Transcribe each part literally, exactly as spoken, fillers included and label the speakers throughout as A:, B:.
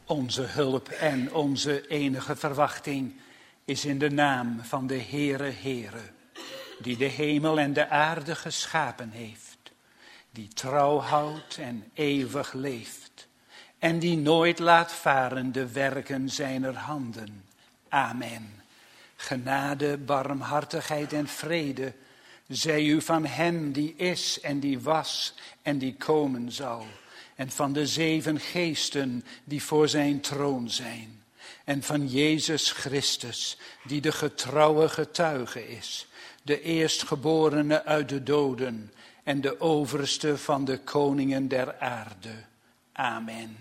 A: Onze hulp en onze enige verwachting is in de naam van de Heere Heere, die de hemel en de aarde geschapen heeft, die trouw houdt en eeuwig leeft, en die nooit laat varen de werken zijner handen. Amen. Genade, barmhartigheid en vrede zij u van hem die is en die was en die komen zal, en van de zeven geesten die voor zijn troon zijn, en van Jezus Christus, die de getrouwe getuige is, de eerstgeborene uit de doden en de overste van de koningen der aarde. Amen.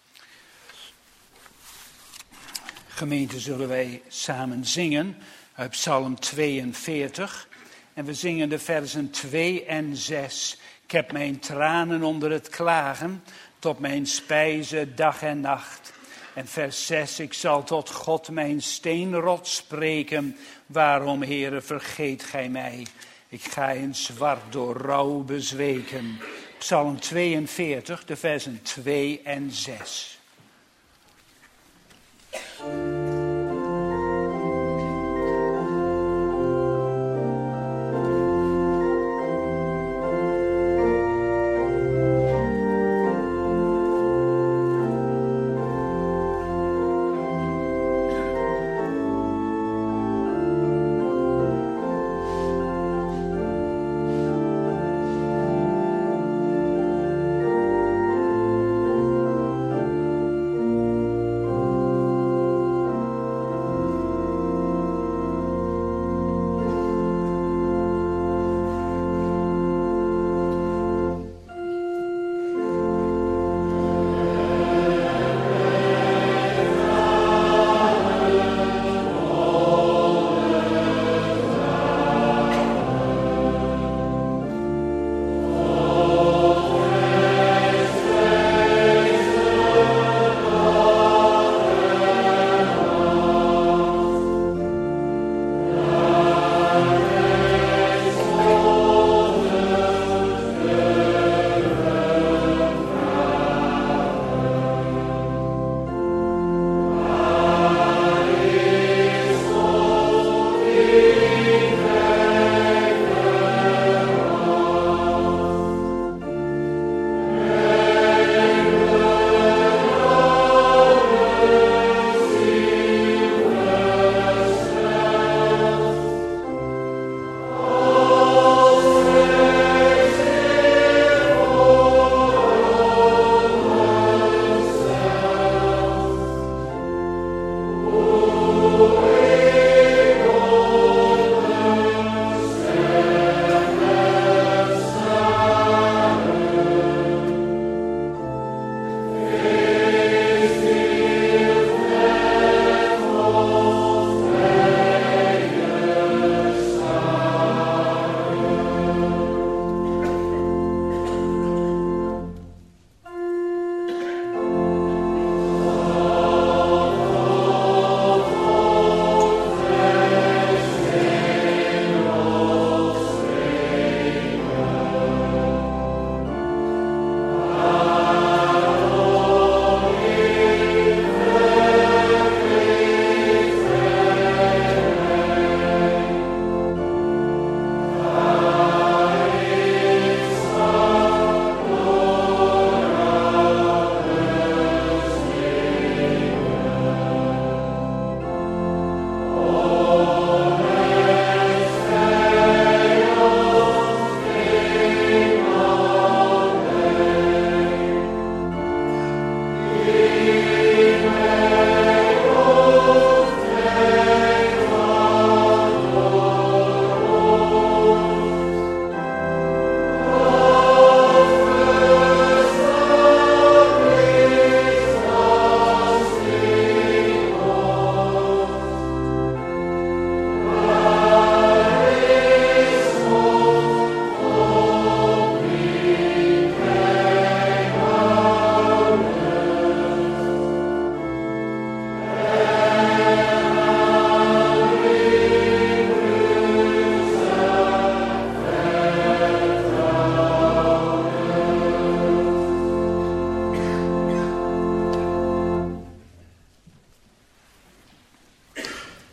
A: Gemeente, zullen wij samen zingen uit Psalm tweeënveertig. En we zingen de versen twee en zes. Ik heb mijn tranen onder het klagen, tot mijn spijze dag en nacht. En vers zes, ik zal tot God mijn steenrot spreken. Waarom, Heere, vergeet gij mij? Ik ga in zwart door rouw bezweken. Psalm tweeënveertig, de versen twee en zes.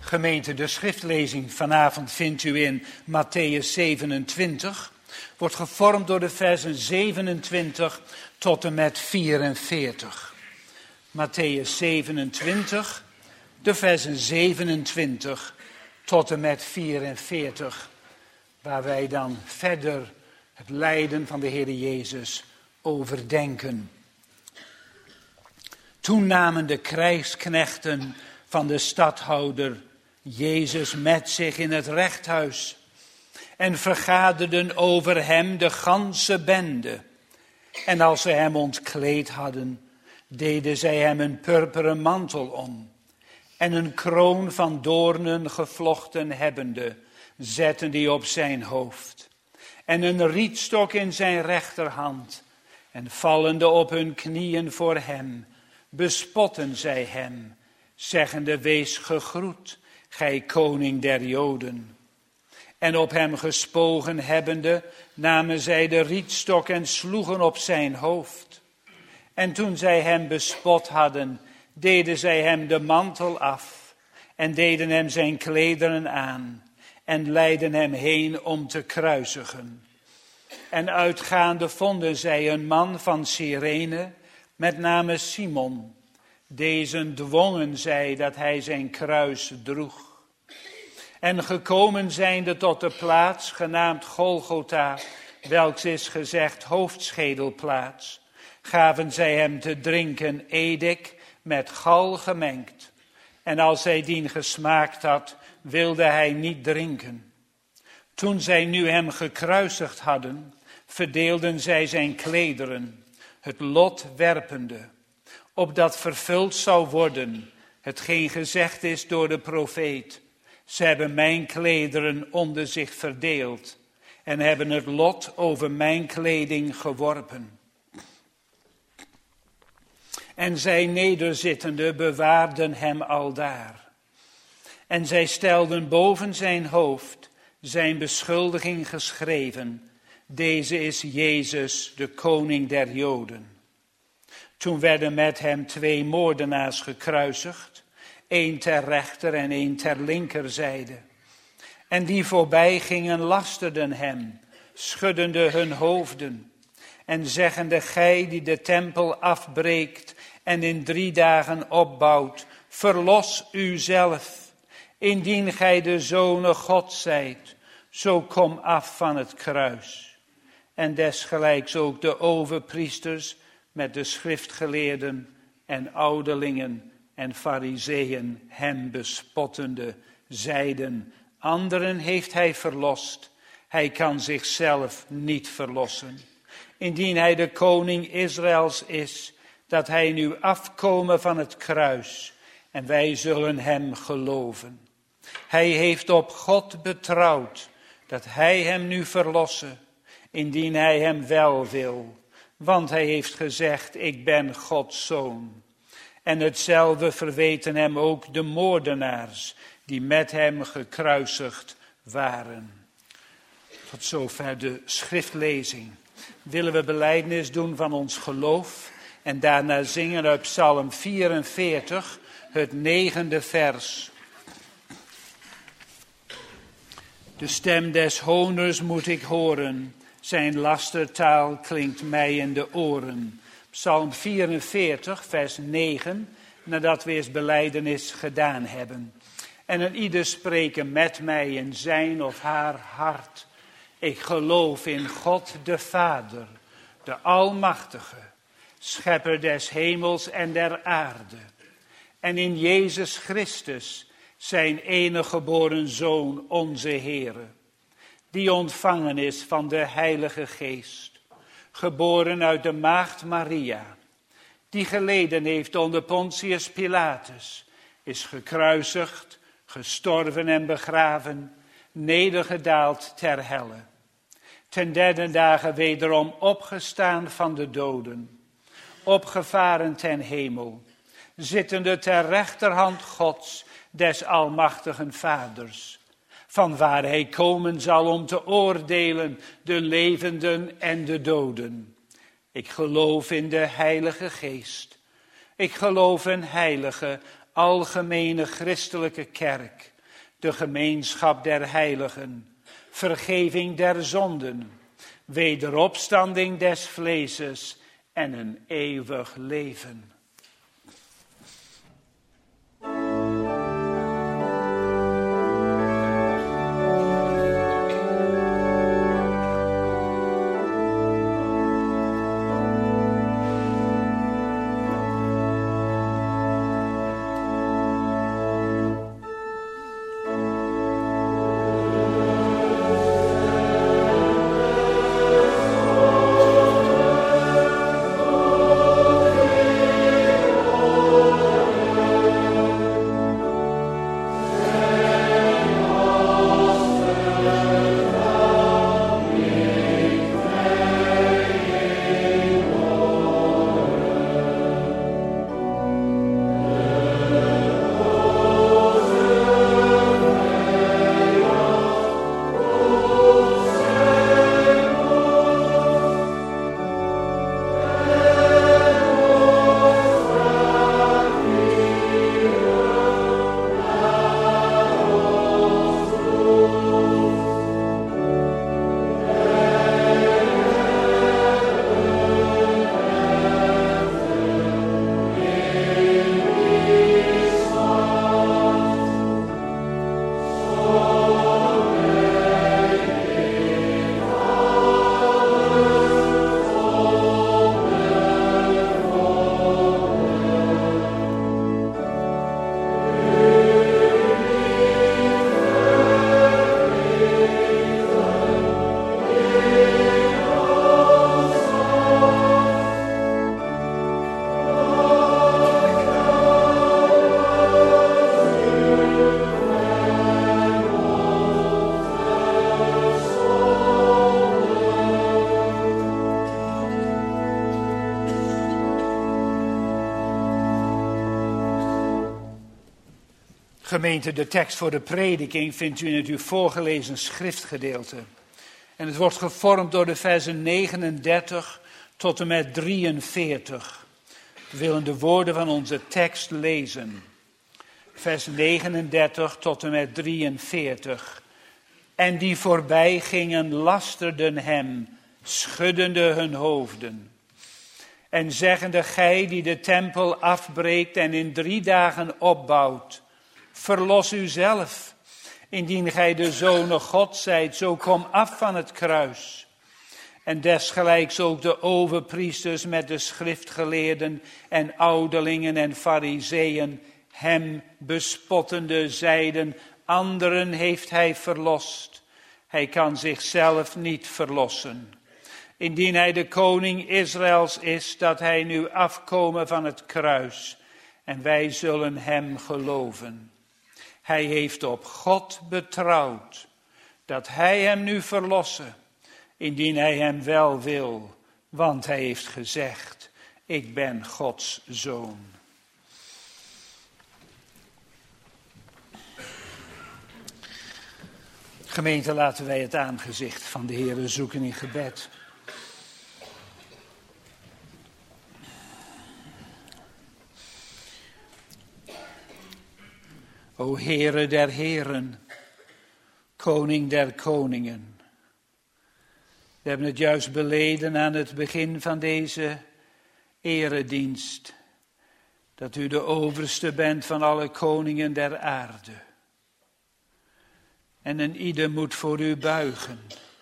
A: Gemeente, de schriftlezing vanavond vindt u in Mattheüs zevenentwintig. Wordt gevormd door de versen zevenentwintig tot en met vierenveertig. Mattheüs zevenentwintig, de versen zevenentwintig tot en met vierenveertig. Waar wij dan verder het lijden van de Heer Jezus overdenken. Toen namen de krijgsknechten van de stadhouder Jezus met zich in het rechthuis en vergaderden over hem de ganse bende. En als ze hem ontkleed hadden, deden zij hem een purperen mantel om en een kroon van doornen gevlochten hebbende, zetten die op zijn hoofd en een rietstok in zijn rechterhand en vallende op hun knieën voor hem, bespotten zij hem, zeggende, wees gegroet, gij koning der Joden. En op hem gespogen hebbende, namen zij de rietstok en sloegen op zijn hoofd. En toen zij hem bespot hadden, deden zij hem de mantel af en deden hem zijn klederen aan en leidden hem heen om te kruisigen. En uitgaande vonden zij een man van Cyrene, met name Simon. Deze dwongen zij dat hij zijn kruis droeg. En gekomen zijnde tot de plaats genaamd Golgotha, welks is gezegd hoofdschedelplaats, gaven zij hem te drinken edik met gal gemengd. En als hij dien gesmaakt had, wilde hij niet drinken. Toen zij nu hem gekruisigd hadden, verdeelden zij zijn klederen, het lot werpende, opdat vervuld zou worden hetgeen gezegd is door de profeet. Ze hebben mijn klederen onder zich verdeeld en hebben het lot over mijn kleding geworpen. En zij nederzittende bewaarden hem aldaar. En zij stelden boven zijn hoofd zijn beschuldiging geschreven. Deze is Jezus, de koning der Joden. Toen werden met hem twee moordenaars gekruisigd, één ter rechter en één ter linkerzijde. En die voorbij gingen lasterden hem, schuddende hun hoofden en zeggende, gij die de tempel afbreekt en in drie dagen opbouwt, verlos uzelf. Indien gij de zonen Gods zijt, zo kom af van het kruis. En desgelijks ook de overpriesters met de schriftgeleerden en ouderlingen en farizeeën hem bespottende, zeiden, anderen heeft hij verlost, hij kan zichzelf niet verlossen. Indien hij de koning Israëls is, dat hij nu afkomen van het kruis en wij zullen hem geloven. Hij heeft op God betrouwd, dat hij hem nu verlosse, indien hij hem wel wil. Want hij heeft gezegd, ik ben Gods zoon. En hetzelfde verweten hem ook de moordenaars, die met hem gekruisigd waren. Tot zover de schriftlezing. Willen we belijdenis doen van ons geloof en daarna zingen uit Psalm vierenveertig, het negende vers. De stem des honers moet ik horen, zijn lastertaal klinkt mij in de oren. Psalm vierenveertig, vers negen, nadat we eens belijdenis gedaan hebben. En een ieder spreken met mij in zijn of haar hart. Ik geloof in God de Vader, de Almachtige, schepper des hemels en der aarde. En in Jezus Christus, zijn enige geboren Zoon, onze Heere, die ontvangen is van de Heilige Geest, geboren uit de maagd Maria, die geleden heeft onder Pontius Pilatus, is gekruisigd, gestorven en begraven, nedergedaald ter helle. Ten derde dagen wederom opgestaan van de doden, opgevaren ten hemel, zittende ter rechterhand Gods, des almachtigen Vaders, vanwaar hij komen zal om te oordelen de levenden en de doden. Ik geloof in de Heilige Geest. Ik geloof in heilige, algemene christelijke kerk, de gemeenschap der heiligen, vergeving der zonden, wederopstanding des vleeses en een eeuwig leven. Gemeente, de tekst voor de prediking vindt u in het u voorgelezen schriftgedeelte. En het wordt gevormd door de versen negenendertig tot en met drieënveertig. We willen de woorden van onze tekst lezen. Vers negenendertig tot en met drieënveertig. En die voorbij gingen lasterden hem, schuddende hun hoofden. En zeggende, gij die de tempel afbreekt en in drie dagen opbouwt, verlos u zelf. Indien gij de zonen God zijt, zo kom af van het kruis. En desgelijks ook de overpriesters met de schriftgeleerden en ouderlingen en farizeeën, hem bespottende zeiden, anderen heeft hij verlost. Hij kan zichzelf niet verlossen. Indien hij de koning Israëls is, dat hij nu afkomen van het kruis. En wij zullen hem geloven. Hij heeft op God betrouwd, dat hij hem nu verlossen, indien hij hem wel wil, want hij heeft gezegd, ik ben Gods zoon. Gemeente, laten wij het aangezicht van de Heere zoeken in gebed. O Heere der Heren, Koning der Koningen. We hebben het juist beleden aan het begin van deze eredienst, dat u de overste bent van alle koningen der aarde. En een ieder moet voor u buigen.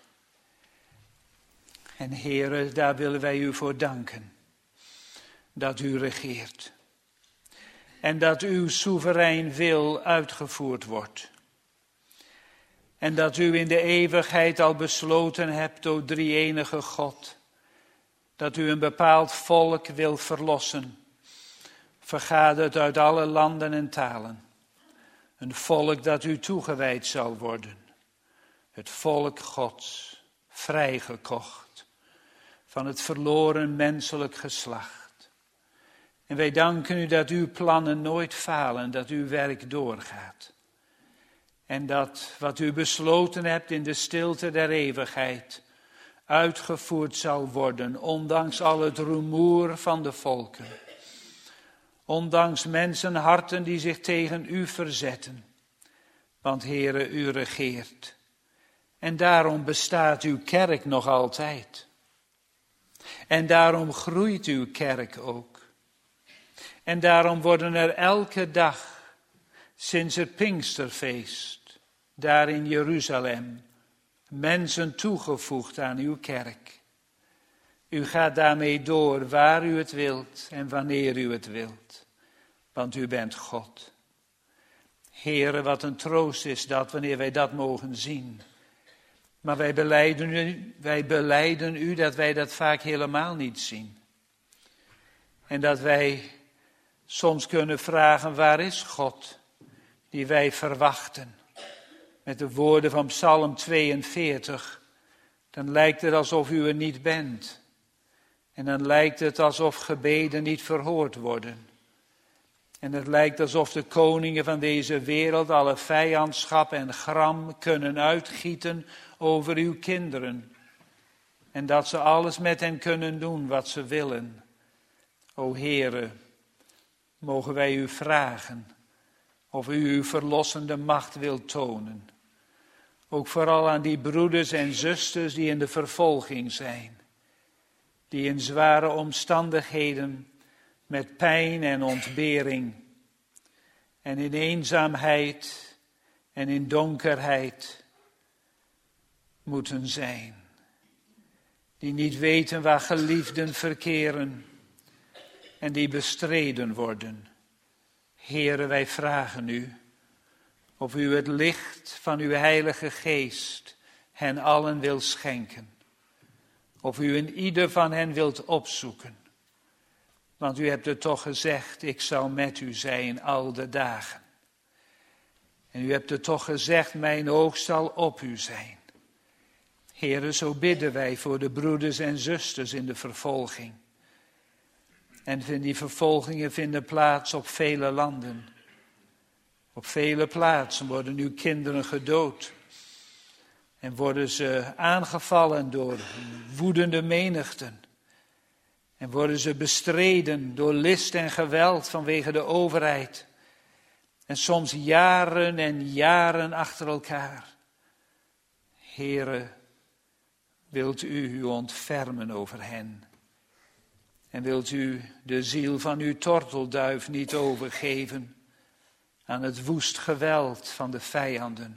A: En Heere, daar willen wij u voor danken, dat u regeert. En dat uw soeverein wil uitgevoerd wordt. En dat u in de eeuwigheid al besloten hebt, o drie-enige God, dat u een bepaald volk wil verlossen, vergaderd uit alle landen en talen. Een volk dat u toegewijd zal worden. Het volk Gods, vrijgekocht van het verloren menselijk geslacht. En wij danken u dat uw plannen nooit falen, dat uw werk doorgaat. En dat wat u besloten hebt in de stilte der eeuwigheid uitgevoerd zal worden, ondanks al het rumoer van de volken. Ondanks mensenharten die zich tegen u verzetten. Want Heere, u regeert. En daarom bestaat uw kerk nog altijd. En daarom groeit uw kerk ook. En daarom worden er elke dag, sinds het Pinksterfeest, daar in Jeruzalem, mensen toegevoegd aan uw kerk. U gaat daarmee door waar u het wilt en wanneer u het wilt. Want u bent God. Heere, wat een troost is dat wanneer wij dat mogen zien. Maar wij belijden u, wij belijden u dat wij dat vaak helemaal niet zien. En dat wij soms kunnen vragen, waar is God die wij verwachten? Met de woorden van Psalm tweeënveertig, dan lijkt het alsof u er niet bent. En dan lijkt het alsof gebeden niet verhoord worden. En het lijkt alsof de koningen van deze wereld alle vijandschap en gram kunnen uitgieten over uw kinderen. En dat ze alles met hen kunnen doen wat ze willen. O Heere, mogen wij u vragen of u uw verlossende macht wilt tonen. Ook vooral aan die broeders en zusters die in de vervolging zijn. Die in zware omstandigheden met pijn en ontbering en in eenzaamheid en in donkerheid moeten zijn. Die niet weten waar geliefden verkeren en die bestreden worden. Heere, wij vragen u of u het licht van uw Heilige Geest hen allen wil schenken. Of u in ieder van hen wilt opzoeken. Want u hebt het toch gezegd, ik zal met u zijn al de dagen. En u hebt het toch gezegd, mijn oog zal op u zijn. Heere, zo bidden wij voor de broeders en zusters in de vervolging. En die vervolgingen vinden plaats op vele landen. Op vele plaatsen worden uw kinderen gedood. En worden ze aangevallen door woedende menigten. En worden ze bestreden door list en geweld vanwege de overheid. En soms jaren en jaren achter elkaar. Heere, wilt u u ontfermen over hen. En wilt u de ziel van uw tortelduif niet overgeven aan het woest geweld van de vijanden.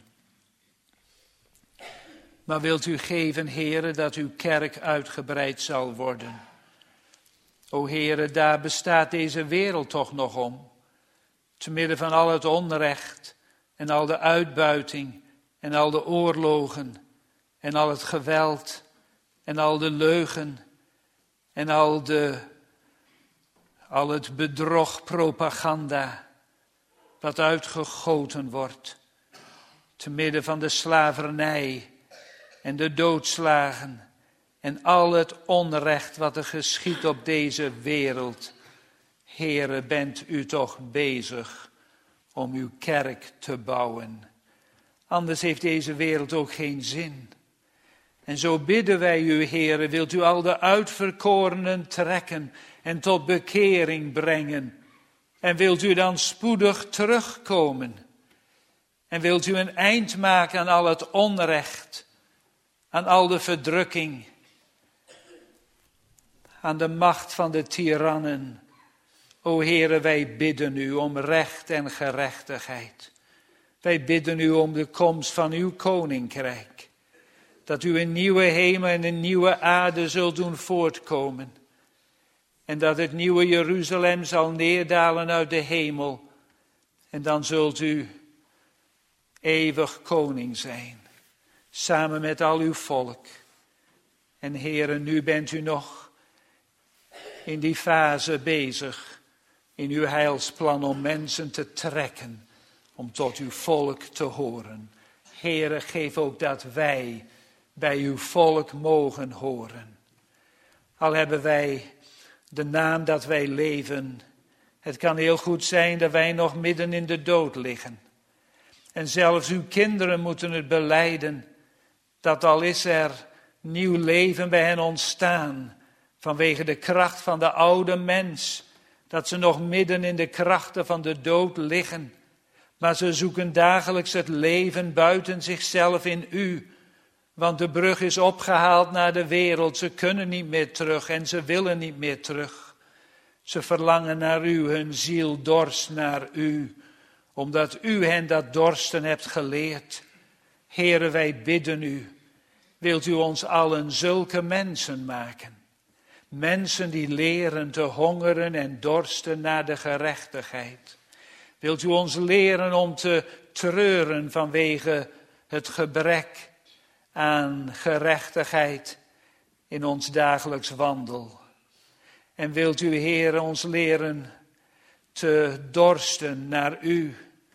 A: Maar wilt u geven, Heere, dat uw kerk uitgebreid zal worden. O Heere, daar bestaat deze wereld toch nog om. Te midden van al het onrecht en al de uitbuiting en al de oorlogen en al het geweld en al de leugen en al, de, al het bedrog, propaganda wat uitgegoten wordt. Te midden van de slavernij en de doodslagen en al het onrecht wat er geschiet op deze wereld. Heere, bent u toch bezig om uw kerk te bouwen. Anders heeft deze wereld ook geen zin. En zo bidden wij u, Heere, wilt u al de uitverkorenen trekken en tot bekering brengen. En wilt u dan spoedig terugkomen. En wilt u een eind maken aan al het onrecht, aan al de verdrukking, aan de macht van de tirannen. O Heere, wij bidden u om recht en gerechtigheid. Wij bidden u om de komst van uw koninkrijk. Dat u een nieuwe hemel en een nieuwe aarde zult doen voortkomen. En dat het nieuwe Jeruzalem zal neerdalen uit de hemel. En dan zult u eeuwig koning zijn. Samen met al uw volk. En Heere, nu bent u nog in die fase bezig. In uw heilsplan om mensen te trekken. Om tot uw volk te horen. Heere, geef ook dat wij bij uw volk mogen horen. Al hebben wij de naam dat wij leven. Het kan heel goed zijn dat wij nog midden in de dood liggen. En zelfs uw kinderen moeten het belijden. Dat al is er nieuw leven bij hen ontstaan. Vanwege de kracht van de oude mens. Dat ze nog midden in de krachten van de dood liggen. Maar ze zoeken dagelijks het leven buiten zichzelf in u. Want de brug is opgehaald naar de wereld. Ze kunnen niet meer terug en ze willen niet meer terug. Ze verlangen naar u, hun ziel dorst naar u. Omdat u hen dat dorsten hebt geleerd. Heere, wij bidden u. Wilt u ons allen zulke mensen maken? Mensen die leren te hongeren en dorsten naar de gerechtigheid. Wilt u ons leren om te treuren vanwege het gebrek aan gerechtigheid in ons dagelijks wandel. En wilt u, Heer, ons leren te dorsten naar u.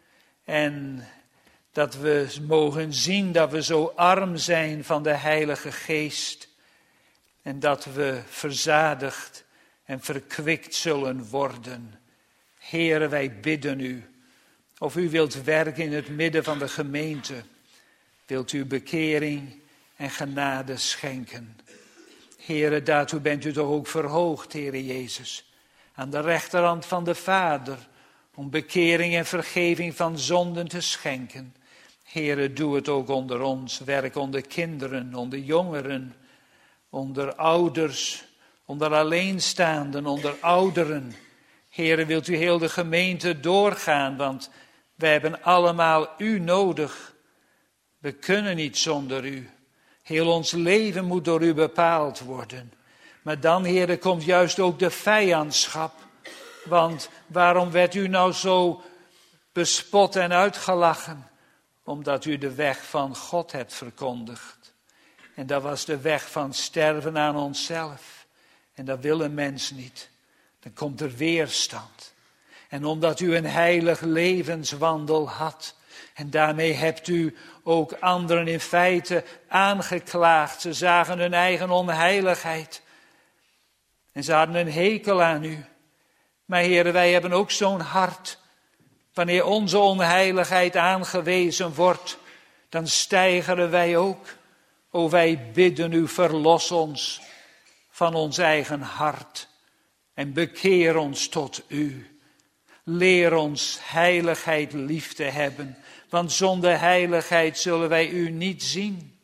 A: En dat we mogen zien dat we zo arm zijn van de Heilige Geest. En dat we verzadigd en verkwikt zullen worden. Heere, wij bidden u. Of u wilt werken in het midden van de gemeente. Wilt u bekering en genade schenken. Heere, daartoe bent u toch ook verhoogd, Heere Jezus. Aan de rechterhand van de Vader. Om bekering en vergeving van zonden te schenken. Heere, doe het ook onder ons. Werk onder kinderen, onder jongeren. Onder ouders, onder alleenstaanden, onder ouderen. Heere, wilt u heel de gemeente doorgaan, want wij hebben allemaal u nodig. We kunnen niet zonder u. Heel ons leven moet door u bepaald worden. Maar dan, Heere, komt juist ook de vijandschap. Want waarom werd u nou zo bespot en uitgelachen? Omdat u de weg van God hebt verkondigd. En dat was de weg van sterven aan onszelf. En dat wil een mens niet. Dan komt er weerstand. En omdat u een heilig levenswandel had. En daarmee hebt u ook anderen in feite aangeklaagd. Ze zagen hun eigen onheiligheid. En ze hadden een hekel aan u. Maar heren, wij hebben ook zo'n hart. Wanneer onze onheiligheid aangewezen wordt, dan steigeren wij ook. O, wij bidden u, verlos ons van ons eigen hart. En bekeer ons tot u. Leer ons heiligheid lief te hebben. Want zonder heiligheid zullen wij u niet zien.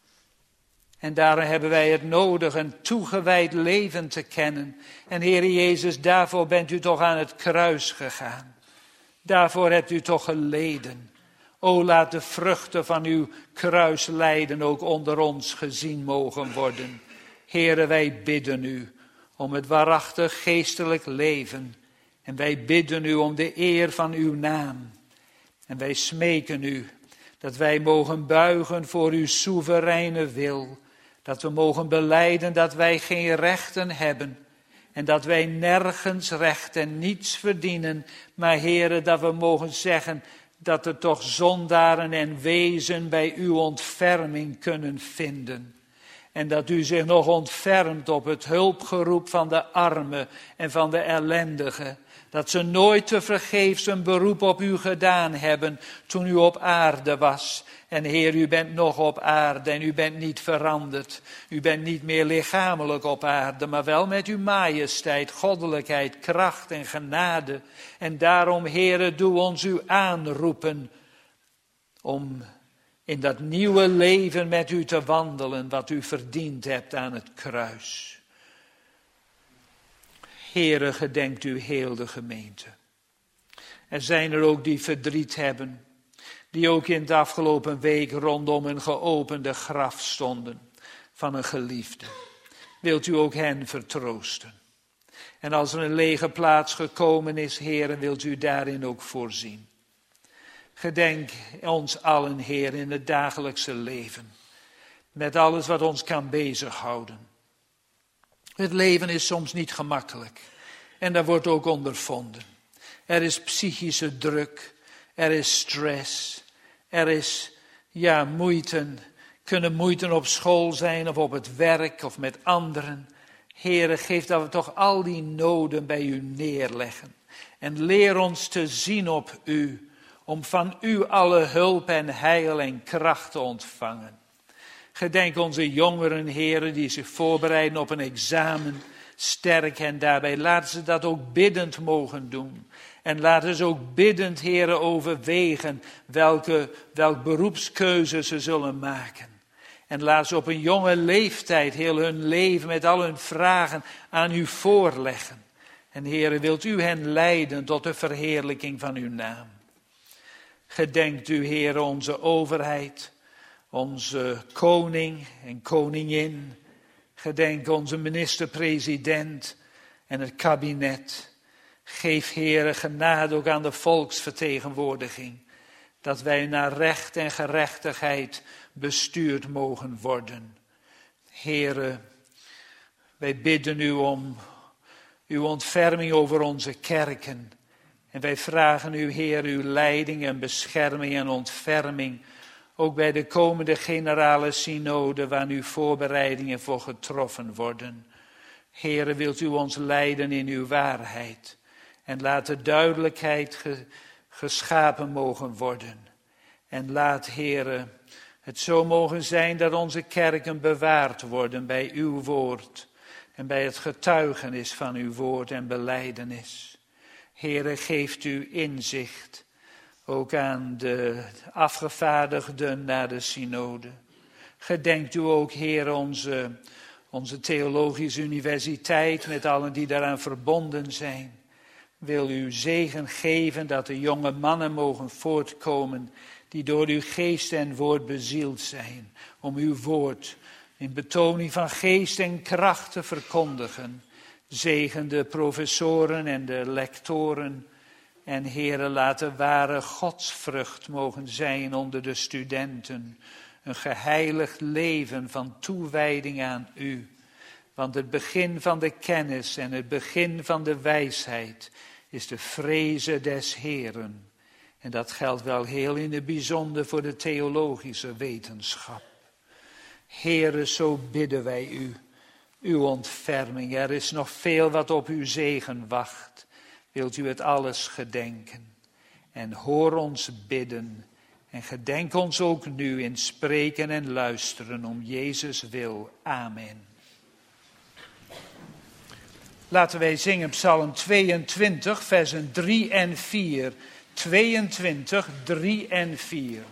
A: En daarom hebben wij het nodig een toegewijd leven te kennen. En Heere Jezus, daarvoor bent u toch aan het kruis gegaan. Daarvoor hebt u toch geleden. O, laat de vruchten van uw kruislijden ook onder ons gezien mogen worden. Heere, wij bidden u om het waarachtig geestelijk leven. En wij bidden u om de eer van uw naam. En wij smeken u dat wij mogen buigen voor uw soevereine wil. Dat we mogen belijden dat wij geen rechten hebben. En dat wij nergens recht en niets verdienen. Maar Heere, dat we mogen zeggen dat er toch zondaren en wezen bij uw ontferming kunnen vinden. En dat u zich nog ontfermt op het hulpgeroep van de armen en van de ellendigen. Dat ze nooit tevergeefs een beroep op u gedaan hebben toen u op aarde was. En Heer, u bent nog op aarde en u bent niet veranderd. U bent niet meer lichamelijk op aarde, maar wel met uw majesteit, goddelijkheid, kracht en genade. En daarom, Heere, doe ons u aanroepen om in dat nieuwe leven met u te wandelen wat u verdiend hebt aan het kruis. Heere, gedenkt u heel de gemeente. Er zijn er ook die verdriet hebben, die ook in de afgelopen week rondom een geopende graf stonden van een geliefde. Wilt u ook hen vertroosten? En als er een lege plaats gekomen is, Heere, wilt u daarin ook voorzien. Gedenk ons allen, Heer, in het dagelijkse leven. Met alles wat ons kan bezighouden. Het leven is soms niet gemakkelijk. En daar wordt ook ondervonden. Er is psychische druk. Er is stress. Er is, ja, moeite. Kunnen moeite op school zijn of op het werk of met anderen. Heere, geef dat we toch al die noden bij u neerleggen. En leer ons te zien op u. Om van u alle hulp en heil en kracht te ontvangen. Gedenk onze jongeren, heren, die zich voorbereiden op een examen. Sterk hen daarbij. Laat ze dat ook biddend mogen doen. En laat ons ook biddend, Heere, overwegen welke, welk beroepskeuze ze zullen maken. En laat ze op een jonge leeftijd heel hun leven met al hun vragen aan u voorleggen. En Heere, wilt u hen leiden tot de verheerlijking van uw naam. Gedenkt u, Heere, onze overheid, onze koning en koningin. Gedenk onze minister-president en het kabinet. Geef, Heere, genade ook aan de volksvertegenwoordiging. Dat wij naar recht en gerechtigheid bestuurd mogen worden. Heere, wij bidden u om uw ontferming over onze kerken. En wij vragen u, Heer, uw leiding en bescherming en ontferming. Ook bij de komende generale synode waar nu voorbereidingen voor getroffen worden. Heere, wilt u ons leiden in uw waarheid. En laat de duidelijkheid ge, geschapen mogen worden. En laat, Heere, het zo mogen zijn dat onze kerken bewaard worden bij uw woord. En bij het getuigenis van uw woord en belijdenis. Heere, geeft u inzicht. Ook aan de afgevaardigden naar de synode. Gedenkt u ook, Heer, onze, onze theologische universiteit met allen die daaraan verbonden zijn. Wil u zegen geven dat de jonge mannen mogen voortkomen die door uw geest en woord bezield zijn. Om uw woord in betoning van geest en kracht te verkondigen. Zegen de professoren en de lectoren. En Heere, laat de ware godsvrucht mogen zijn onder de studenten. Een geheiligd leven van toewijding aan u. Want het begin van de kennis en het begin van de wijsheid is de vreze des Heeren. En dat geldt wel heel in het bijzonder voor de theologische wetenschap. Heere, zo bidden wij u, uw ontferming. Er is nog veel wat op uw zegen wacht. Wilt u het alles gedenken en hoor ons bidden en gedenk ons ook nu in spreken en luisteren om Jezus wil. Amen. Laten wij zingen Psalm tweeëntwintig, versen drie en vier. tweeëntwintig, drie en vier.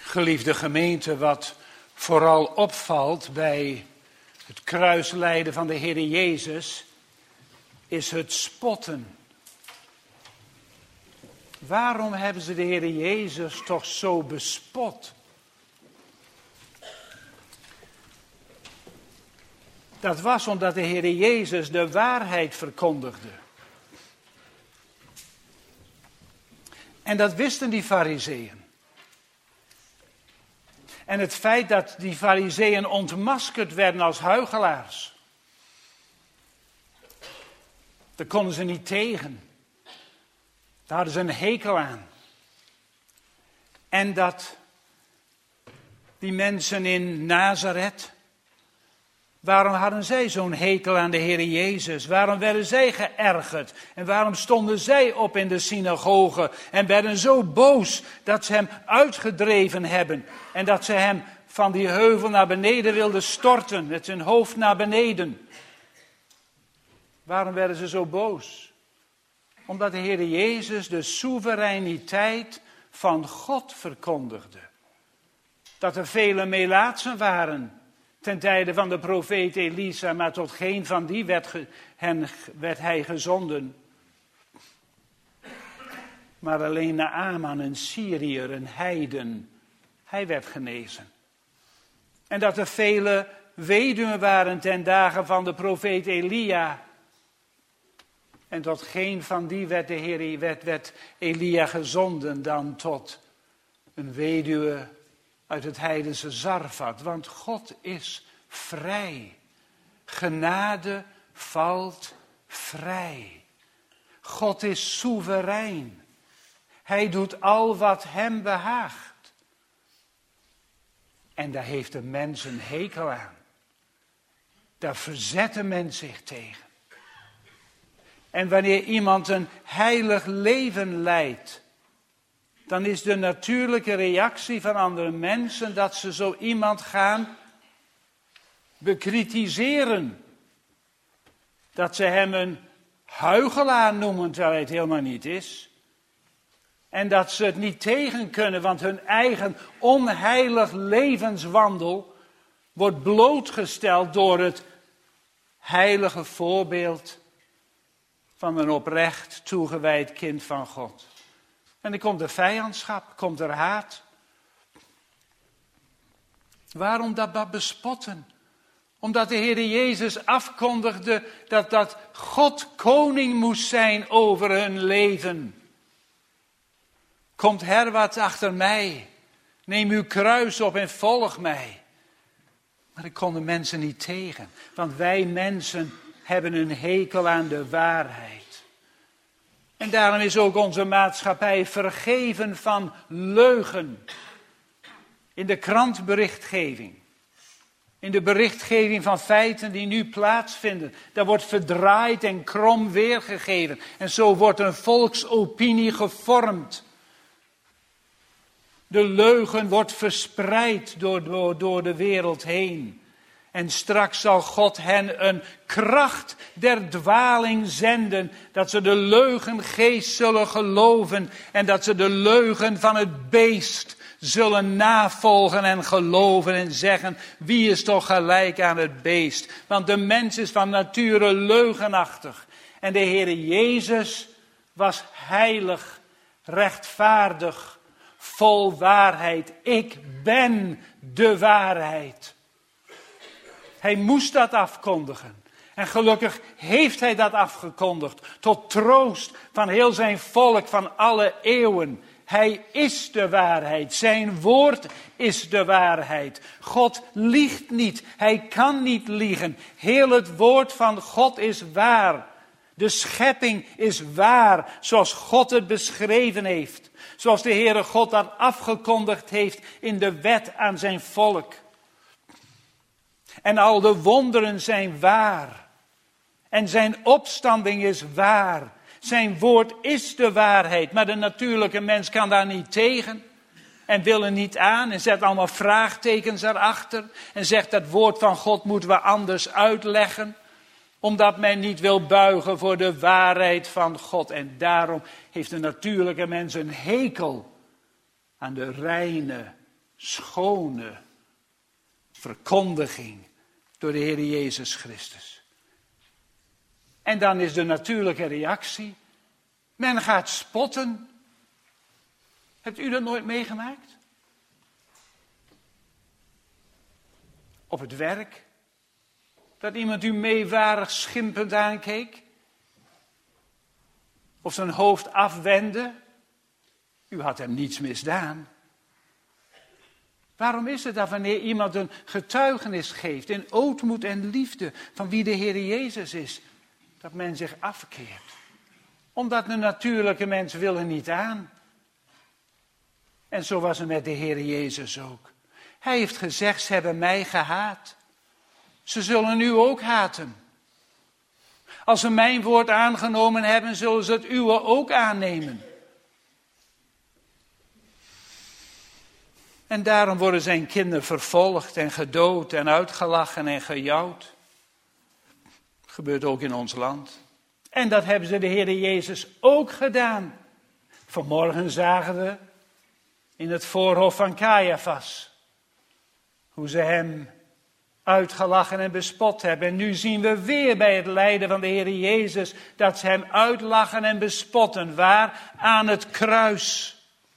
A: Geliefde gemeente, wat vooral opvalt bij het kruislijden van de Heer Jezus, is het spotten. Waarom hebben ze de Heer Jezus toch zo bespot? Dat was omdat de Heer Jezus de waarheid verkondigde. En dat wisten die Farizeeën. En het feit dat die Farizeeën ontmaskerd werden als huichelaars, daar konden ze niet tegen. Daar hadden ze een hekel aan. En dat die mensen in Nazareth, waarom hadden zij zo'n hekel aan de Heer Jezus? Waarom werden zij geërgerd? En waarom stonden zij op in de synagoge en werden zo boos dat ze hem uitgedreven hebben en dat ze hem van die heuvel naar beneden wilden storten, met zijn hoofd naar beneden? Waarom werden ze zo boos? Omdat de Heer Jezus de soevereiniteit van God verkondigde. Dat er vele melaatsen waren ten tijde van de profeet Elisa, maar tot geen van die werd, ge, hen, werd hij gezonden. Maar alleen Naaman, een Syriër, een heiden, hij werd genezen. En dat er vele weduwen waren ten dagen van de profeet Elia. En tot geen van die werd, de Heer, werd, werd Elia gezonden dan tot een weduwe uit het heidense Zarfat. Want God is vrij. Genade valt vrij. God is soeverein. Hij doet al wat hem behaagt. En daar heeft de mens een hekel aan. Daar verzet de mens zich tegen. En wanneer iemand een heilig leven leidt, dan is de natuurlijke reactie van andere mensen dat ze zo iemand gaan bekritiseren. Dat ze hem een huichelaar noemen, terwijl hij het helemaal niet is. En dat ze het niet tegen kunnen, want hun eigen onheilig levenswandel wordt blootgesteld door het heilige voorbeeld van een oprecht toegewijd kind van God. En dan komt er vijandschap, komt er haat. Waarom dat bespotten? Omdat de Heer Jezus afkondigde dat, dat God koning moest zijn over hun leven. Komt herwaarts achter mij, neem uw kruis op en volg mij. Maar ik kon de mensen niet tegen, want wij mensen hebben een hekel aan de waarheid. En daarom is ook onze maatschappij vergeven van leugen. In de krantberichtgeving, in de berichtgeving van feiten die nu plaatsvinden, daar wordt verdraaid en krom weergegeven. En zo wordt een volksopinie gevormd. De leugen wordt verspreid door, door, door de wereld heen. En straks zal God hen een kracht der dwaling zenden, dat ze de leugengeest zullen geloven en dat ze de leugen van het beest zullen navolgen en geloven en zeggen, wie is toch gelijk aan het beest? Want de mens is van nature leugenachtig. En de Heer Jezus was heilig, rechtvaardig, vol waarheid. Ik ben de waarheid. Hij moest dat afkondigen. En gelukkig heeft hij dat afgekondigd. Tot troost van heel zijn volk van alle eeuwen. Hij is de waarheid. Zijn woord is de waarheid. God liegt niet. Hij kan niet liegen. Heel het woord van God is waar. De schepping is waar, zoals God het beschreven heeft. Zoals de Heere God dat afgekondigd heeft in de wet aan zijn volk. En al de wonderen zijn waar. En zijn opstanding is waar. Zijn woord is de waarheid. Maar de natuurlijke mens kan daar niet tegen. En wil er niet aan. En zet allemaal vraagtekens erachter. En zegt dat woord van God moeten we anders uitleggen. Omdat men niet wil buigen voor de waarheid van God. En daarom heeft de natuurlijke mens een hekel aan de reine, schone verkondiging door de Heer Jezus Christus. En dan is de natuurlijke reactie, men gaat spotten. Hebt u dat nooit meegemaakt? Op het werk? Dat iemand u meewarig schimpend aankeek? Of zijn hoofd afwendde? U had hem niets misdaan. Waarom is het dat wanneer iemand een getuigenis geeft in ootmoed en liefde van wie de Heer Jezus is, dat men zich afkeert? Omdat de natuurlijke mensen willen niet aan. En zo was het met de Heer Jezus ook. Hij heeft gezegd, ze hebben mij gehaat. Ze zullen u ook haten. Als ze mijn woord aangenomen hebben, zullen ze het uwe ook aannemen. En daarom worden zijn kinderen vervolgd en gedood en uitgelachen en gejouwd. Dat gebeurt ook in ons land. En dat hebben ze de Heer Jezus ook gedaan. Vanmorgen zagen we in het voorhof van Caiaphas hoe ze hem uitgelachen en bespot hebben. En nu zien we weer bij het lijden van de Heer Jezus dat ze hem uitlachen en bespotten. Waar? Aan het kruis.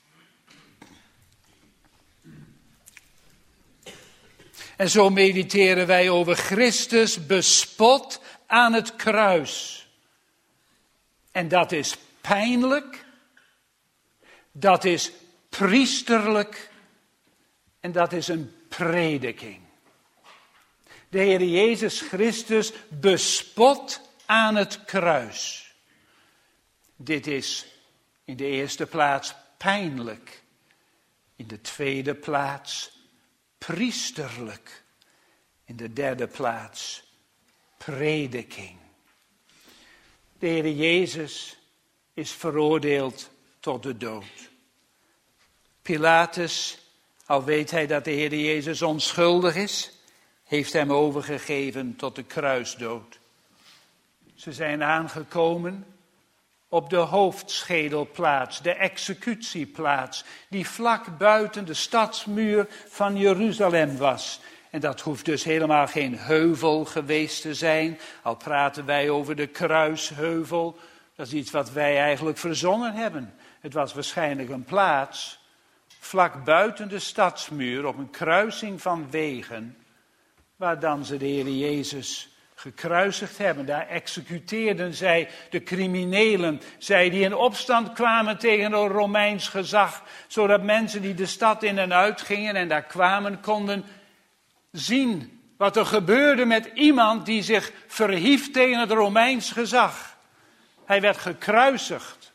A: En zo mediteren wij over Christus bespot aan het kruis. En dat is pijnlijk, dat is priesterlijk en dat is een prediking. De Heer Jezus Christus bespot aan het kruis. Dit is in de eerste plaats pijnlijk, in de tweede plaats priesterlijk, in de derde plaats prediking. De Heer Jezus is veroordeeld tot de dood. Pilatus, al weet hij dat de Heer Jezus onschuldig is, heeft hem overgegeven tot de kruisdood. Ze zijn aangekomen op de hoofdschedelplaats, de executieplaats, die vlak buiten de stadsmuur van Jeruzalem was. En dat hoeft dus helemaal geen heuvel geweest te zijn, al praten wij over de kruisheuvel. Dat is iets wat wij eigenlijk verzonnen hebben. Het was waarschijnlijk een plaats, vlak buiten de stadsmuur, op een kruising van wegen, waar dan ze de Heer Jezus gekruisigd hebben. Daar executeerden zij de criminelen, zij die in opstand kwamen tegen een Romeins gezag, zodat mensen die de stad in en uit gingen en daar kwamen konden zien wat er gebeurde met iemand die zich verhief tegen het Romeins gezag. Hij werd gekruisigd.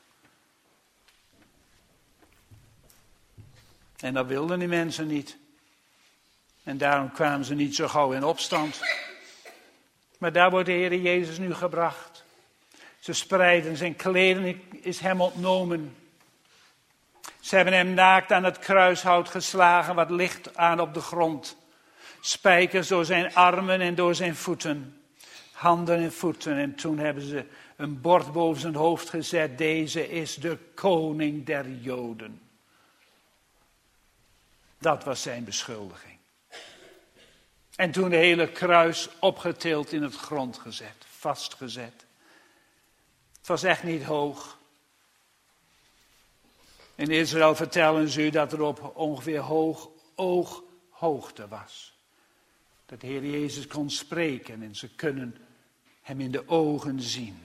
A: En dat wilden die mensen niet. En daarom kwamen ze niet zo gauw in opstand. Maar daar wordt de Heer Jezus nu gebracht. Ze spreiden zijn kleding, is hem ontnomen. Ze hebben hem naakt aan het kruishout geslagen, wat ligt aan op de grond. Spijkers door zijn armen en door zijn voeten. Handen en voeten. En toen hebben ze een bord boven zijn hoofd gezet. Deze is de koning der Joden. Dat was zijn beschuldiging. En toen de hele kruis opgetild in het grond gezet, vastgezet. Het was echt niet hoog. In Israël vertellen ze u dat er op ongeveer hoog ooghoogte was. Dat de Heer Jezus kon spreken en ze kunnen hem in de ogen zien.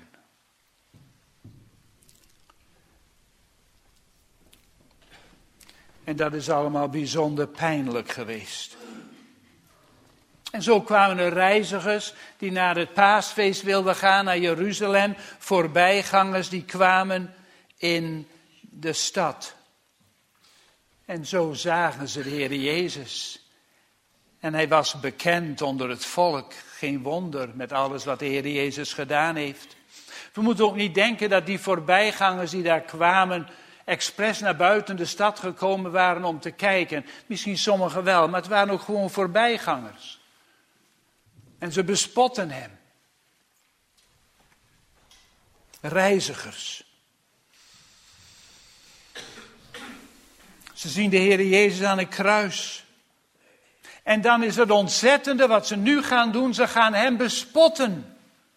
A: En dat is allemaal bijzonder pijnlijk geweest. En zo kwamen er reizigers die naar het paasfeest wilden gaan, naar Jeruzalem. Voorbijgangers die kwamen in de stad. En zo zagen ze de Heer Jezus. En hij was bekend onder het volk. Geen wonder met alles wat de Heer Jezus gedaan heeft. We moeten ook niet denken dat die voorbijgangers die daar kwamen expres naar buiten de stad gekomen waren om te kijken. Misschien sommigen wel, maar het waren ook gewoon voorbijgangers. En ze bespotten hem. Reizigers. Ze zien de Heer Jezus aan een kruis. En dan is het ontzettende wat ze nu gaan doen. Ze gaan hem bespotten.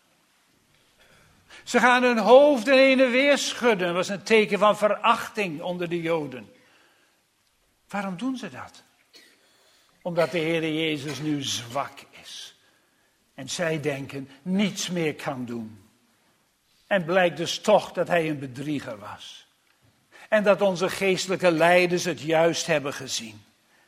A: Ze gaan hun hoofden heen en weer schudden. Dat was een teken van verachting onder de Joden. Waarom doen ze dat? Omdat de Heer Jezus nu zwak is. En zij denken niets meer kan doen. En blijkt dus toch dat hij een bedrieger was. En dat onze geestelijke leiders het juist hebben gezien.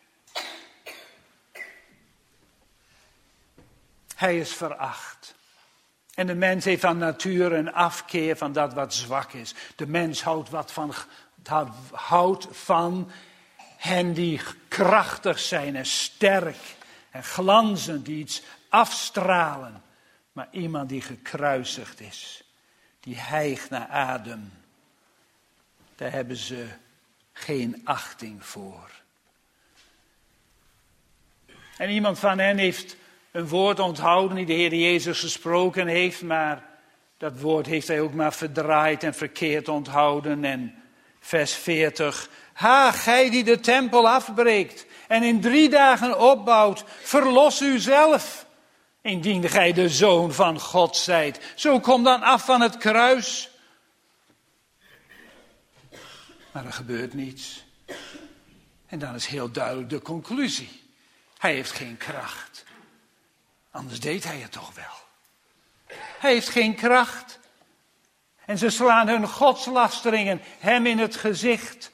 A: Hij is veracht. En de mens heeft van nature een afkeer van dat wat zwak is. De mens houdt, wat van, houdt van hen die krachtig zijn en sterk en glanzend, die iets afstralen. Maar iemand die gekruisigd is, die hijgt naar adem, daar hebben ze geen achting voor. En iemand van hen heeft een woord onthouden die de Heer Jezus gesproken heeft, maar dat woord heeft hij ook maar verdraaid en verkeerd onthouden. En vers veertig, ha, gij die de tempel afbreekt en in drie dagen opbouwt, verlos u zelf, indien gij de Zoon van God zijt. Zo kom dan af van het kruis. Maar er gebeurt niets. En dan is heel duidelijk de conclusie. Hij heeft geen kracht. Anders deed hij het toch wel. Hij heeft geen kracht. En ze slaan hun godslasteringen hem in het gezicht.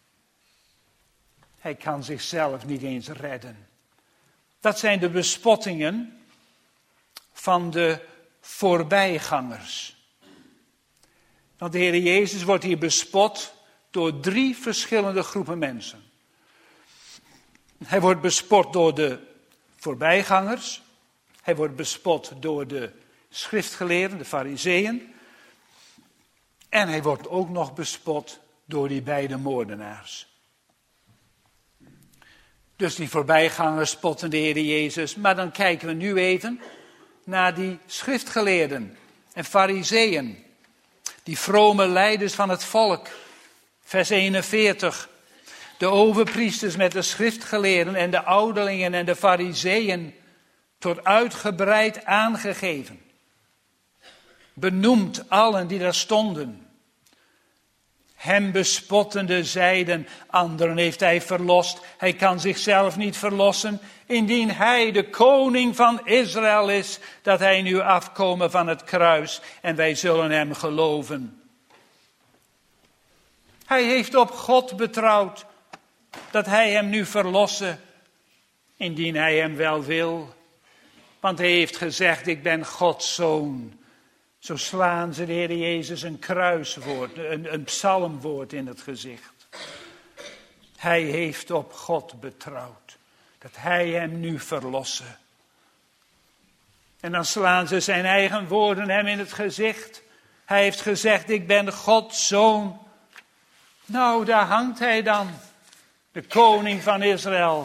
A: Hij kan zichzelf niet eens redden. Dat zijn de bespottingen van de voorbijgangers. Want de Heer Jezus wordt hier bespot door drie verschillende groepen mensen. Hij wordt bespot door de voorbijgangers. Hij wordt bespot door de schriftgeleerden, de farizeeën. En hij wordt ook nog bespot door die beide moordenaars. Dus die voorbijgangers spotten de Heer Jezus. Maar dan kijken we nu even naar die schriftgeleerden en farizeeën. Die vrome leiders van het volk. Vers eenenveertig. De overpriesters met de schriftgeleerden en de ouderlingen en de farizeeën tot uitgebreid aangegeven. Benoemd allen die daar stonden. Hem bespottende zeiden, anderen heeft hij verlost. Hij kan zichzelf niet verlossen. Indien hij de koning van Israël is, dat hij nu afkomen van het kruis en wij zullen hem geloven. Hij heeft op God betrouwd dat hij hem nu verlossen, indien hij hem wel wil. Want hij heeft gezegd, ik ben Gods zoon. Zo slaan ze de Heer Jezus een kruiswoord, een, een psalmwoord in het gezicht. Hij heeft op God betrouwd, dat hij hem nu verlossen. En dan slaan ze zijn eigen woorden hem in het gezicht. Hij heeft gezegd, ik ben Gods zoon. Nou, daar hangt hij dan, de koning van Israël.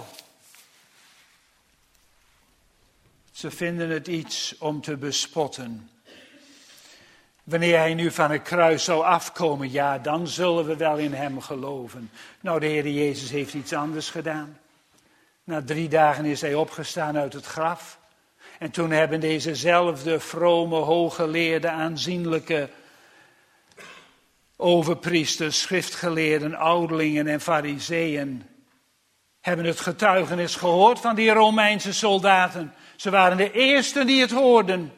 A: Ze vinden het iets om te bespotten. Wanneer hij nu van het kruis zou afkomen, ja, dan zullen we wel in hem geloven. Nou, de Heer Jezus heeft iets anders gedaan. Na drie dagen is hij opgestaan uit het graf. En toen hebben dezezelfde vrome, hooggeleerde, aanzienlijke overpriesters, schriftgeleerden, ouderlingen en farizeeën hebben het getuigenis gehoord van die Romeinse soldaten. Ze waren de eersten die het hoorden.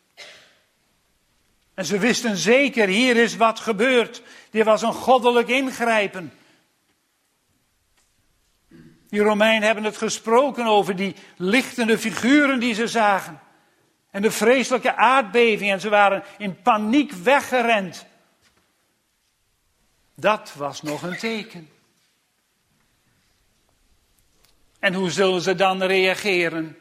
A: En ze wisten zeker, hier is wat gebeurd. Dit was een goddelijk ingrijpen. Die Romeinen hebben het gesproken over die lichtende figuren die ze zagen. En de vreselijke aardbeving. En ze waren in paniek weggerend. Dat was nog een teken. En hoe zullen ze dan reageren?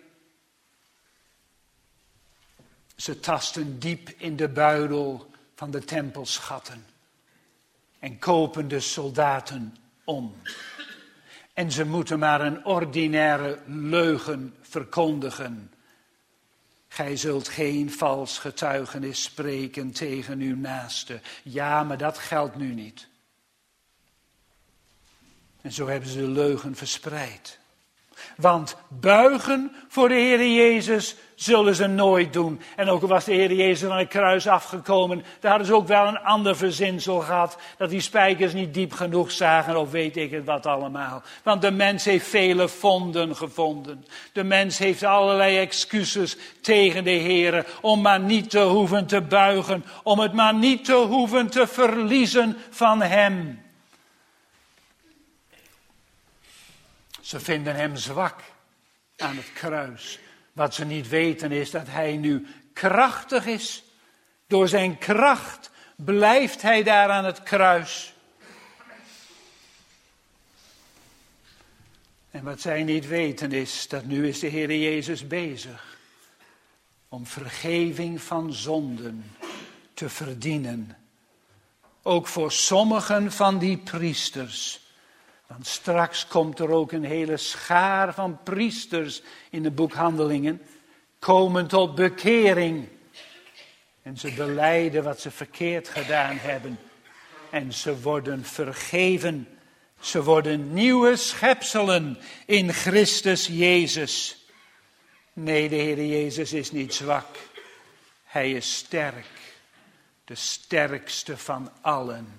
A: Ze tasten diep in de buidel van de tempelschatten en kopen de soldaten om. En ze moeten maar een ordinaire leugen verkondigen. Gij zult geen vals getuigenis spreken tegen uw naaste. Ja, maar dat geldt nu niet. En zo hebben ze de leugen verspreid. Want buigen voor de Heere Jezus zullen ze nooit doen. En ook al was de Heere Jezus van het kruis afgekomen, daar hadden ze ook wel een ander verzinsel gehad. Dat die spijkers niet diep genoeg zagen of weet ik het wat allemaal. Want de mens heeft vele vonden gevonden. De mens heeft allerlei excuses tegen de Heere om maar niet te hoeven te buigen. Om het maar niet te hoeven te verliezen van hem. Ze vinden hem zwak aan het kruis. Wat ze niet weten is dat hij nu krachtig is. Door zijn kracht blijft hij daar aan het kruis. En wat zij niet weten is dat nu is de Heer Jezus bezig om vergeving van zonden te verdienen. Ook voor sommigen van die priesters. Want straks komt er ook een hele schaar van priesters in het boek Handelingen. Komen tot bekering. En ze belijden wat ze verkeerd gedaan hebben. En ze worden vergeven. Ze worden nieuwe schepselen in Christus Jezus. Nee, de Heer Jezus is niet zwak. Hij is sterk. De sterkste van allen.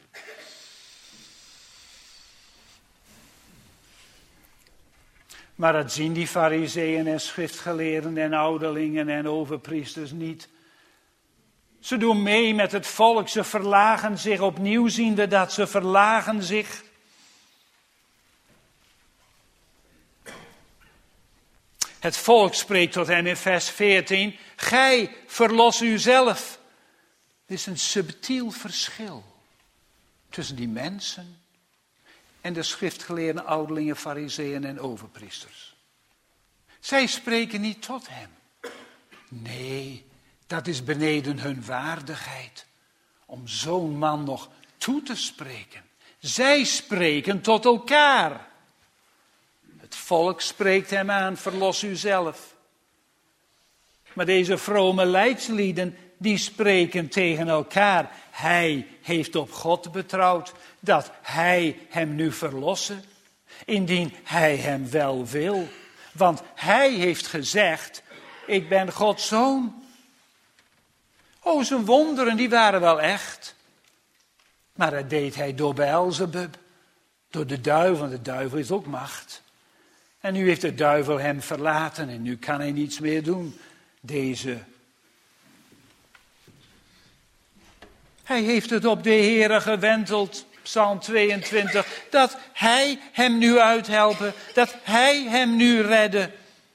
A: Maar dat zien die farizeeën en schriftgeleerden en ouderlingen en overpriesters niet. Ze doen mee met het volk, ze verlagen zich opnieuw, ziende dat ze verlagen zich. Het volk spreekt tot hen in vers veertien, gij verlos uzelf. Er is een subtiel verschil tussen die mensen en de schriftgeleerden, ouderlingen, farizeeën en overpriesters. Zij spreken niet tot hem. Nee, dat is beneden hun waardigheid. Om zo'n man nog toe te spreken. Zij spreken tot elkaar. Het volk spreekt hem aan, verlos uzelf. Maar deze vrome leidslieden, die spreken tegen elkaar. Hij heeft op God betrouwd dat hij hem nu verlossen, indien hij hem wel wil. Want hij heeft gezegd, ik ben Gods zoon. Oh, zijn wonderen, die waren wel echt. Maar dat deed hij door Beelzebub, door de duivel. De duivel heeft ook macht. En nu heeft de duivel hem verlaten en nu kan hij niets meer doen. Deze Hij heeft het op de Heere gewenteld, Psalm tweeëntwintig, dat hij hem nu uithelpen, dat hij hem nu redde.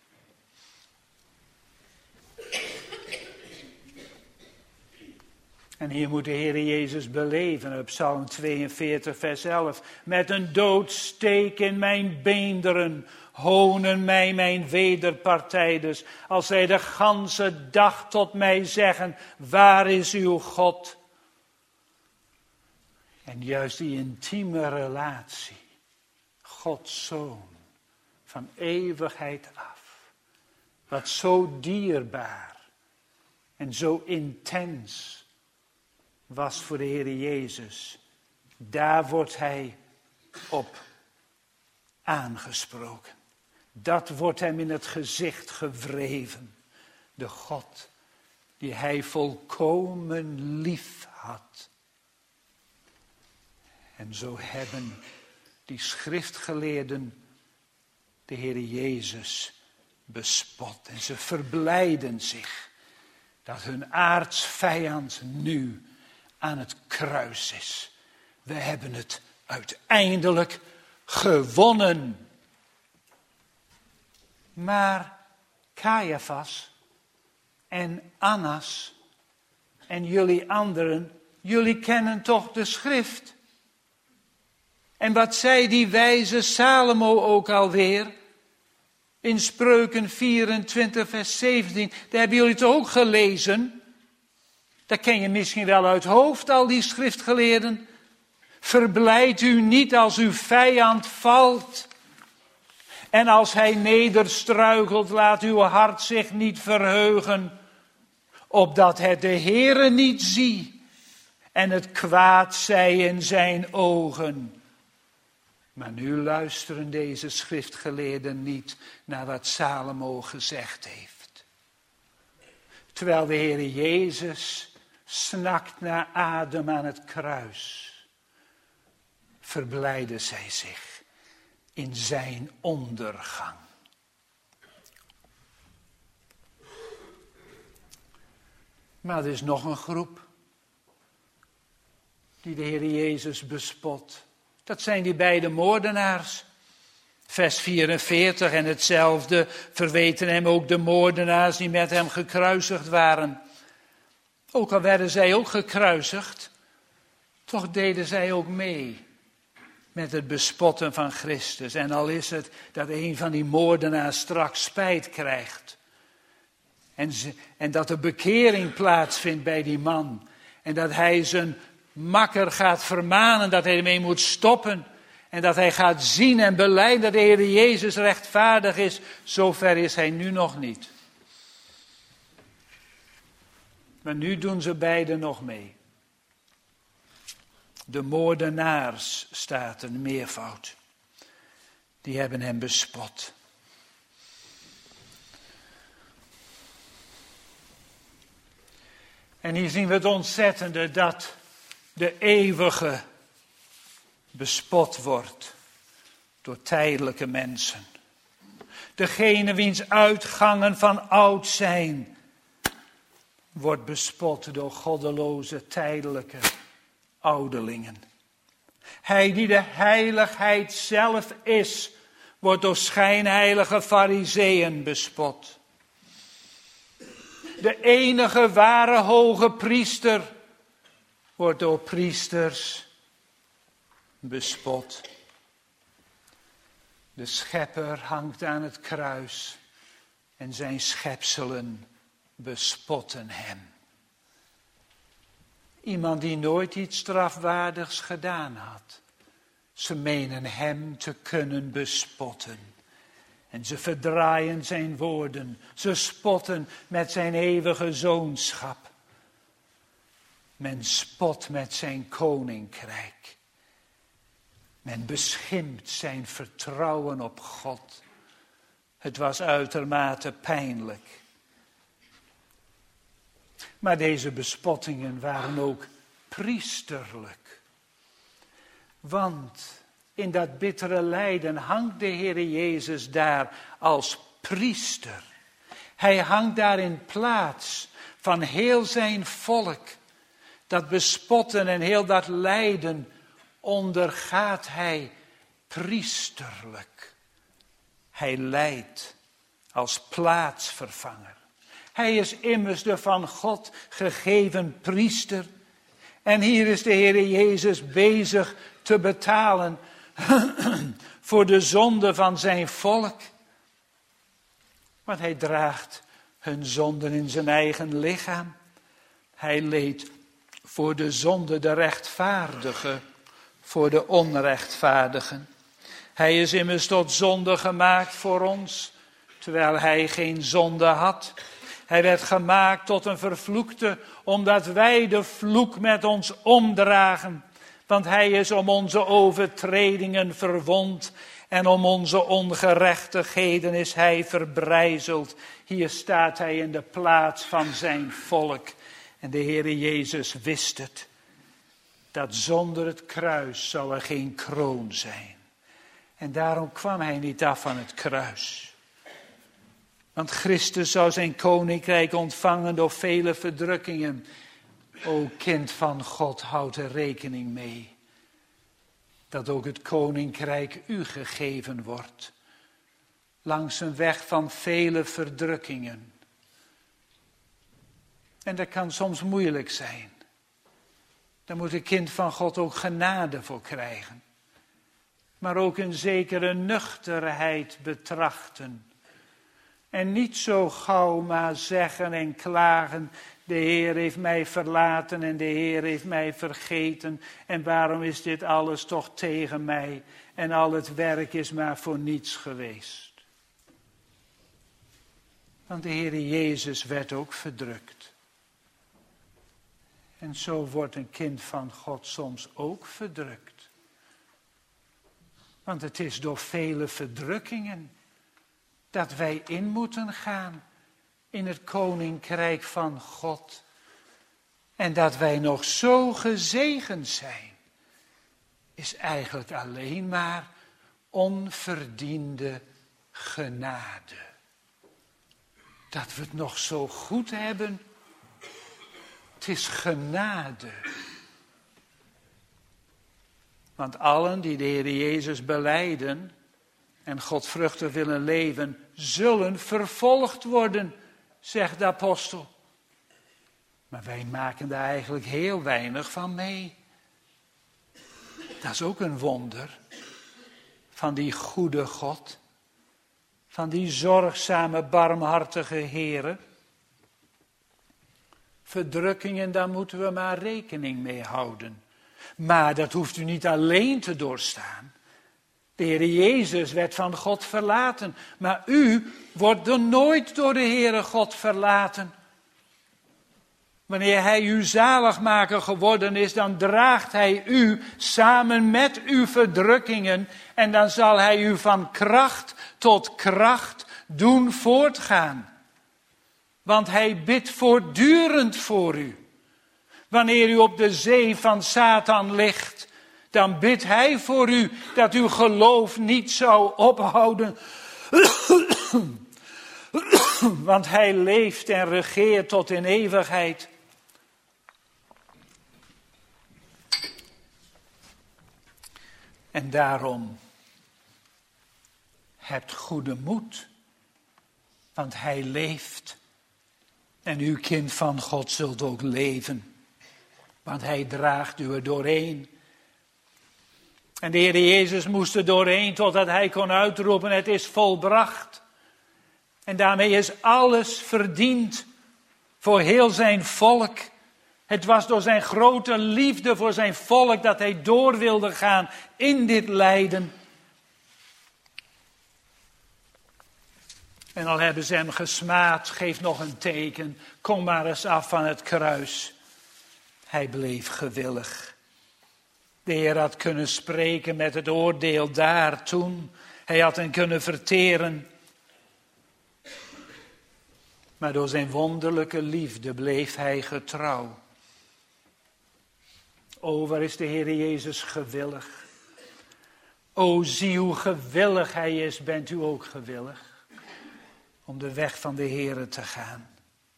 A: En hier moet de Heere Jezus beleven, op Psalm tweeënveertig, vers elf. Met een doodsteek in mijn beenderen honen mij mijn wederpartijders, als zij de ganse dag tot mij zeggen, waar is uw God? En juist die intieme relatie, Gods Zoon, van eeuwigheid af, wat zo dierbaar en zo intens was voor de Heer Jezus, daar wordt hij op aangesproken. Dat wordt hem in het gezicht gewreven. De God die hij volkomen lief had. En zo hebben die schriftgeleerden de Heer Jezus bespot. En ze verblijden zich dat hun aartsvijand nu aan het kruis is. We hebben het uiteindelijk gewonnen. Maar Caiaphas en Annas en jullie anderen, jullie kennen toch de schrift? En wat zei die wijze Salomo ook alweer? In Spreuken vierentwintig vers zeventien, daar hebben jullie het ook gelezen. Dat ken je misschien wel uit hoofd, al die schriftgeleerden. Verblijd u niet als uw vijand valt. En als hij nederstruikelt, laat uw hart zich niet verheugen. Opdat het de Heere niet zie en het kwaad zij in zijn ogen. Maar nu luisteren deze schriftgeleerden niet naar wat Salomo gezegd heeft. Terwijl de Heer Jezus snakt naar adem aan het kruis, verblijden zij zich in zijn ondergang. Maar er is nog een groep die de Heer Jezus bespot. Dat zijn die beide moordenaars. Vers vierenveertig, en hetzelfde verweten hem ook de moordenaars die met hem gekruisigd waren. Ook al werden zij ook gekruisigd, toch deden zij ook mee met het bespotten van Christus. En al is het dat een van die moordenaars straks spijt krijgt. En, ze, en dat er bekering plaatsvindt bij die man. En dat hij zijn makker gaat vermanen dat hij ermee moet stoppen. En dat hij gaat zien en belijden dat de Heer Jezus rechtvaardig is. Zover is hij nu nog niet. Maar nu doen ze beiden nog mee. De moordenaars staat een meervoud. Die hebben hem bespot. En hier zien we het ontzettende dat de eeuwige bespot wordt door tijdelijke mensen. Degene wiens uitgangen van oud zijn, wordt bespot door goddeloze tijdelijke ouderlingen. Hij die de heiligheid zelf is, wordt door schijnheilige farizeeën bespot. De enige ware hoge priester wordt door priesters bespot. De schepper hangt aan het kruis en zijn schepselen bespotten hem. Iemand die nooit iets strafwaardigs gedaan had. Ze menen hem te kunnen bespotten. En ze verdraaien zijn woorden. Ze spotten met zijn eeuwige zoonschap. Men spot met zijn koninkrijk. Men beschimpt zijn vertrouwen op God. Het was uitermate pijnlijk. Maar deze bespottingen waren ook priesterlijk. Want in dat bittere lijden hangt de Heer Jezus daar als priester. Hij hangt daar in plaats van heel zijn volk. Dat bespotten en heel dat lijden ondergaat hij priesterlijk. Hij lijdt als plaatsvervanger. Hij is immers de van God gegeven priester. En hier is de Heer Jezus bezig te betalen voor de zonde van zijn volk. Want hij draagt hun zonden in zijn eigen lichaam. Hij leed voor de zonde de rechtvaardige, voor de onrechtvaardigen. Hij is immers tot zonde gemaakt voor ons, terwijl hij geen zonde had. Hij werd gemaakt tot een vervloekte, omdat wij de vloek met ons omdragen. Want hij is om onze overtredingen verwond en om onze ongerechtigheden is hij verbrijzeld. Hier staat hij in de plaats van zijn volk. En de Heere Jezus wist het, dat zonder het kruis zou er geen kroon zijn. En daarom kwam hij niet af van het kruis. Want Christus zou zijn koninkrijk ontvangen door vele verdrukkingen. O kind van God, houd er rekening mee. Dat ook het koninkrijk u gegeven wordt. Langs een weg van vele verdrukkingen. En dat kan soms moeilijk zijn. Daar moet een kind van God ook genade voor krijgen. Maar ook een zekere nuchterheid betrachten. En niet zo gauw maar zeggen en klagen. De Heer heeft mij verlaten en de Heer heeft mij vergeten. En waarom is dit alles toch tegen mij? En al het werk is maar voor niets geweest. Want de Heer Jezus werd ook verdrukt. En zo wordt een kind van God soms ook verdrukt. Want het is door vele verdrukkingen dat wij in moeten gaan in het koninkrijk van God. En dat wij nog zo gezegend zijn, is eigenlijk alleen maar onverdiende genade. Dat we het nog zo goed hebben, het is genade. Want allen die de Heer Jezus belijden en godvruchtig willen leven, zullen vervolgd worden, zegt de apostel. Maar wij maken daar eigenlijk heel weinig van mee. Dat is ook een wonder van die goede God, van die zorgzame, barmhartige Heere. Verdrukkingen, daar moeten we maar rekening mee houden. Maar dat hoeft u niet alleen te doorstaan. De Heer Jezus werd van God verlaten, maar u wordt er nooit door de Heere God verlaten. Wanneer Hij uw zaligmaker geworden is, dan draagt Hij u samen met uw verdrukkingen en dan zal Hij u van kracht tot kracht doen voortgaan. Want Hij bidt voortdurend voor u. Wanneer u op de zee van Satan ligt, dan bidt Hij voor u dat uw geloof niet zou ophouden. Want Hij leeft en regeert tot in eeuwigheid. En daarom, hebt goede moed, want Hij leeft. En u, kind van God, zult ook leven, want Hij draagt u er doorheen. En de Heer Jezus moest er doorheen totdat Hij kon uitroepen, het is volbracht. En daarmee is alles verdiend voor heel zijn volk. Het was door zijn grote liefde voor zijn volk dat Hij door wilde gaan in dit lijden. En al hebben ze hem gesmaad, geef nog een teken, kom maar eens af van het kruis. Hij bleef gewillig. De Heer had kunnen spreken met het oordeel daar toen. Hij had hen kunnen verteren. Maar door zijn wonderlijke liefde bleef Hij getrouw. O, waar is de Heer Jezus gewillig. O, zie hoe gewillig Hij is, bent u ook gewillig om de weg van de Heere te gaan.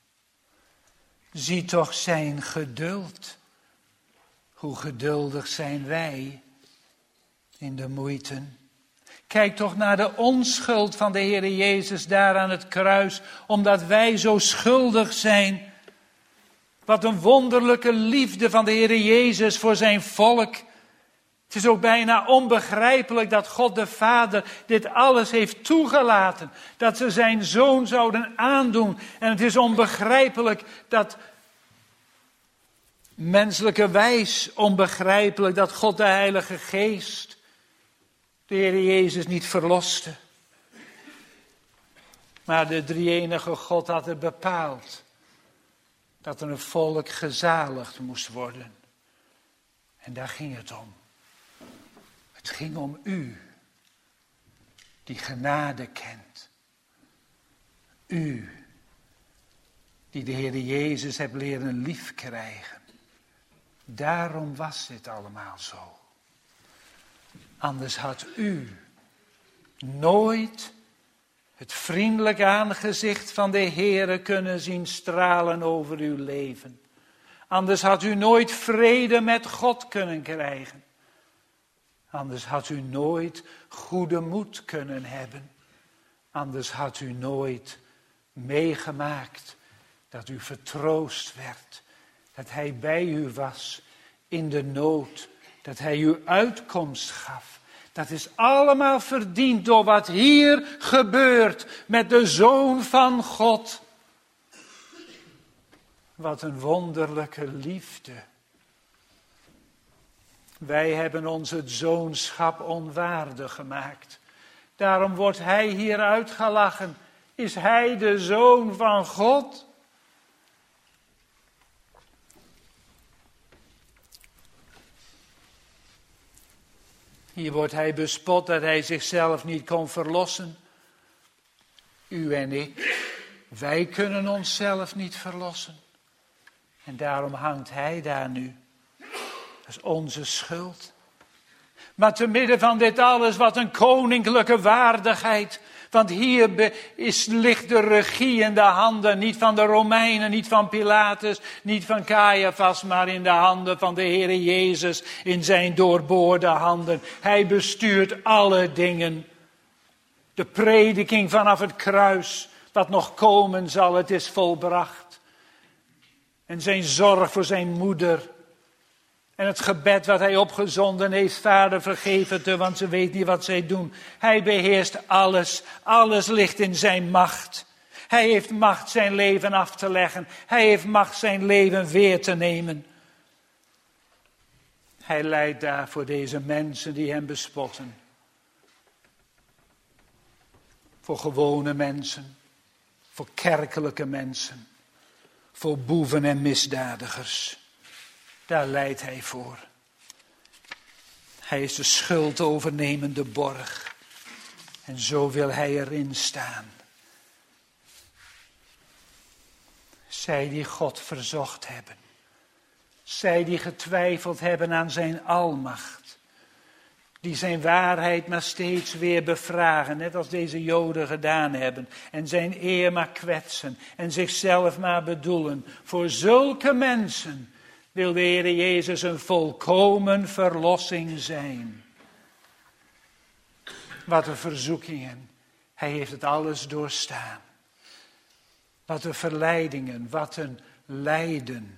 A: Zie toch zijn geduld. Hoe geduldig zijn wij in de moeite. Kijk toch naar de onschuld van de Heere Jezus daar aan het kruis, omdat wij zo schuldig zijn. Wat een wonderlijke liefde van de Heere Jezus voor zijn volk. Het is ook bijna onbegrijpelijk dat God de Vader dit alles heeft toegelaten. Dat ze zijn zoon zouden aandoen. En het is onbegrijpelijk dat, menselijke wijs onbegrijpelijk, dat God de Heilige Geest de Heer Jezus niet verloste. Maar de drie-enige God had het bepaald dat er een volk gezaligd moest worden. En daar ging het om. Het ging om u, die genade kent. U, die de Heer Jezus hebt leren lief krijgen. Daarom was dit allemaal zo. Anders had u nooit het vriendelijke aangezicht van de Heere kunnen zien stralen over uw leven. Anders had u nooit vrede met God kunnen krijgen. Anders had u nooit goede moed kunnen hebben. Anders had u nooit meegemaakt dat u vertroost werd. Dat Hij bij u was in de nood. Dat Hij u uitkomst gaf. Dat is allemaal verdiend door wat hier gebeurt met de Zoon van God. Wat een wonderlijke liefde. Wij hebben ons het zoonschap onwaardig gemaakt. Daarom wordt Hij hier uitgelachen. Is Hij de Zoon van God? Hier wordt hij bespot dat hij zichzelf niet kon verlossen. U en ik, wij kunnen onszelf niet verlossen. En daarom hangt hij daar nu. Dat is onze schuld. Maar te midden van dit alles, wat een koninklijke waardigheid. Want hier is, ligt de regie in de handen, niet van de Romeinen, niet van Pilatus, niet van Caiaphas, maar in de handen van de Heere Jezus, in zijn doorboorde handen. Hij bestuurt alle dingen. De prediking vanaf het kruis, wat nog komen zal, het is volbracht. En zijn zorg voor zijn moeder. En het gebed wat hij opgezonden heeft, Vader vergeef het, want ze weet niet wat zij doen. Hij beheerst alles, alles ligt in zijn macht. Hij heeft macht zijn leven af te leggen. Hij heeft macht zijn leven weer te nemen. Hij lijdt daar voor deze mensen die hem bespotten. Voor gewone mensen, voor kerkelijke mensen, voor boeven en misdadigers. Daar lijdt hij voor. Hij is de schuldovernemende borg. En zo wil hij erin staan. Zij die God verzocht hebben. Zij die getwijfeld hebben aan zijn almacht. Die zijn waarheid maar steeds weer bevragen. Net als deze Joden gedaan hebben. En zijn eer maar kwetsen. En zichzelf maar bedoelen. Voor zulke mensen wil de Heer Jezus een volkomen verlossing zijn. Wat een verzoekingen. Hij heeft het alles doorstaan. Wat een verleidingen, wat een lijden.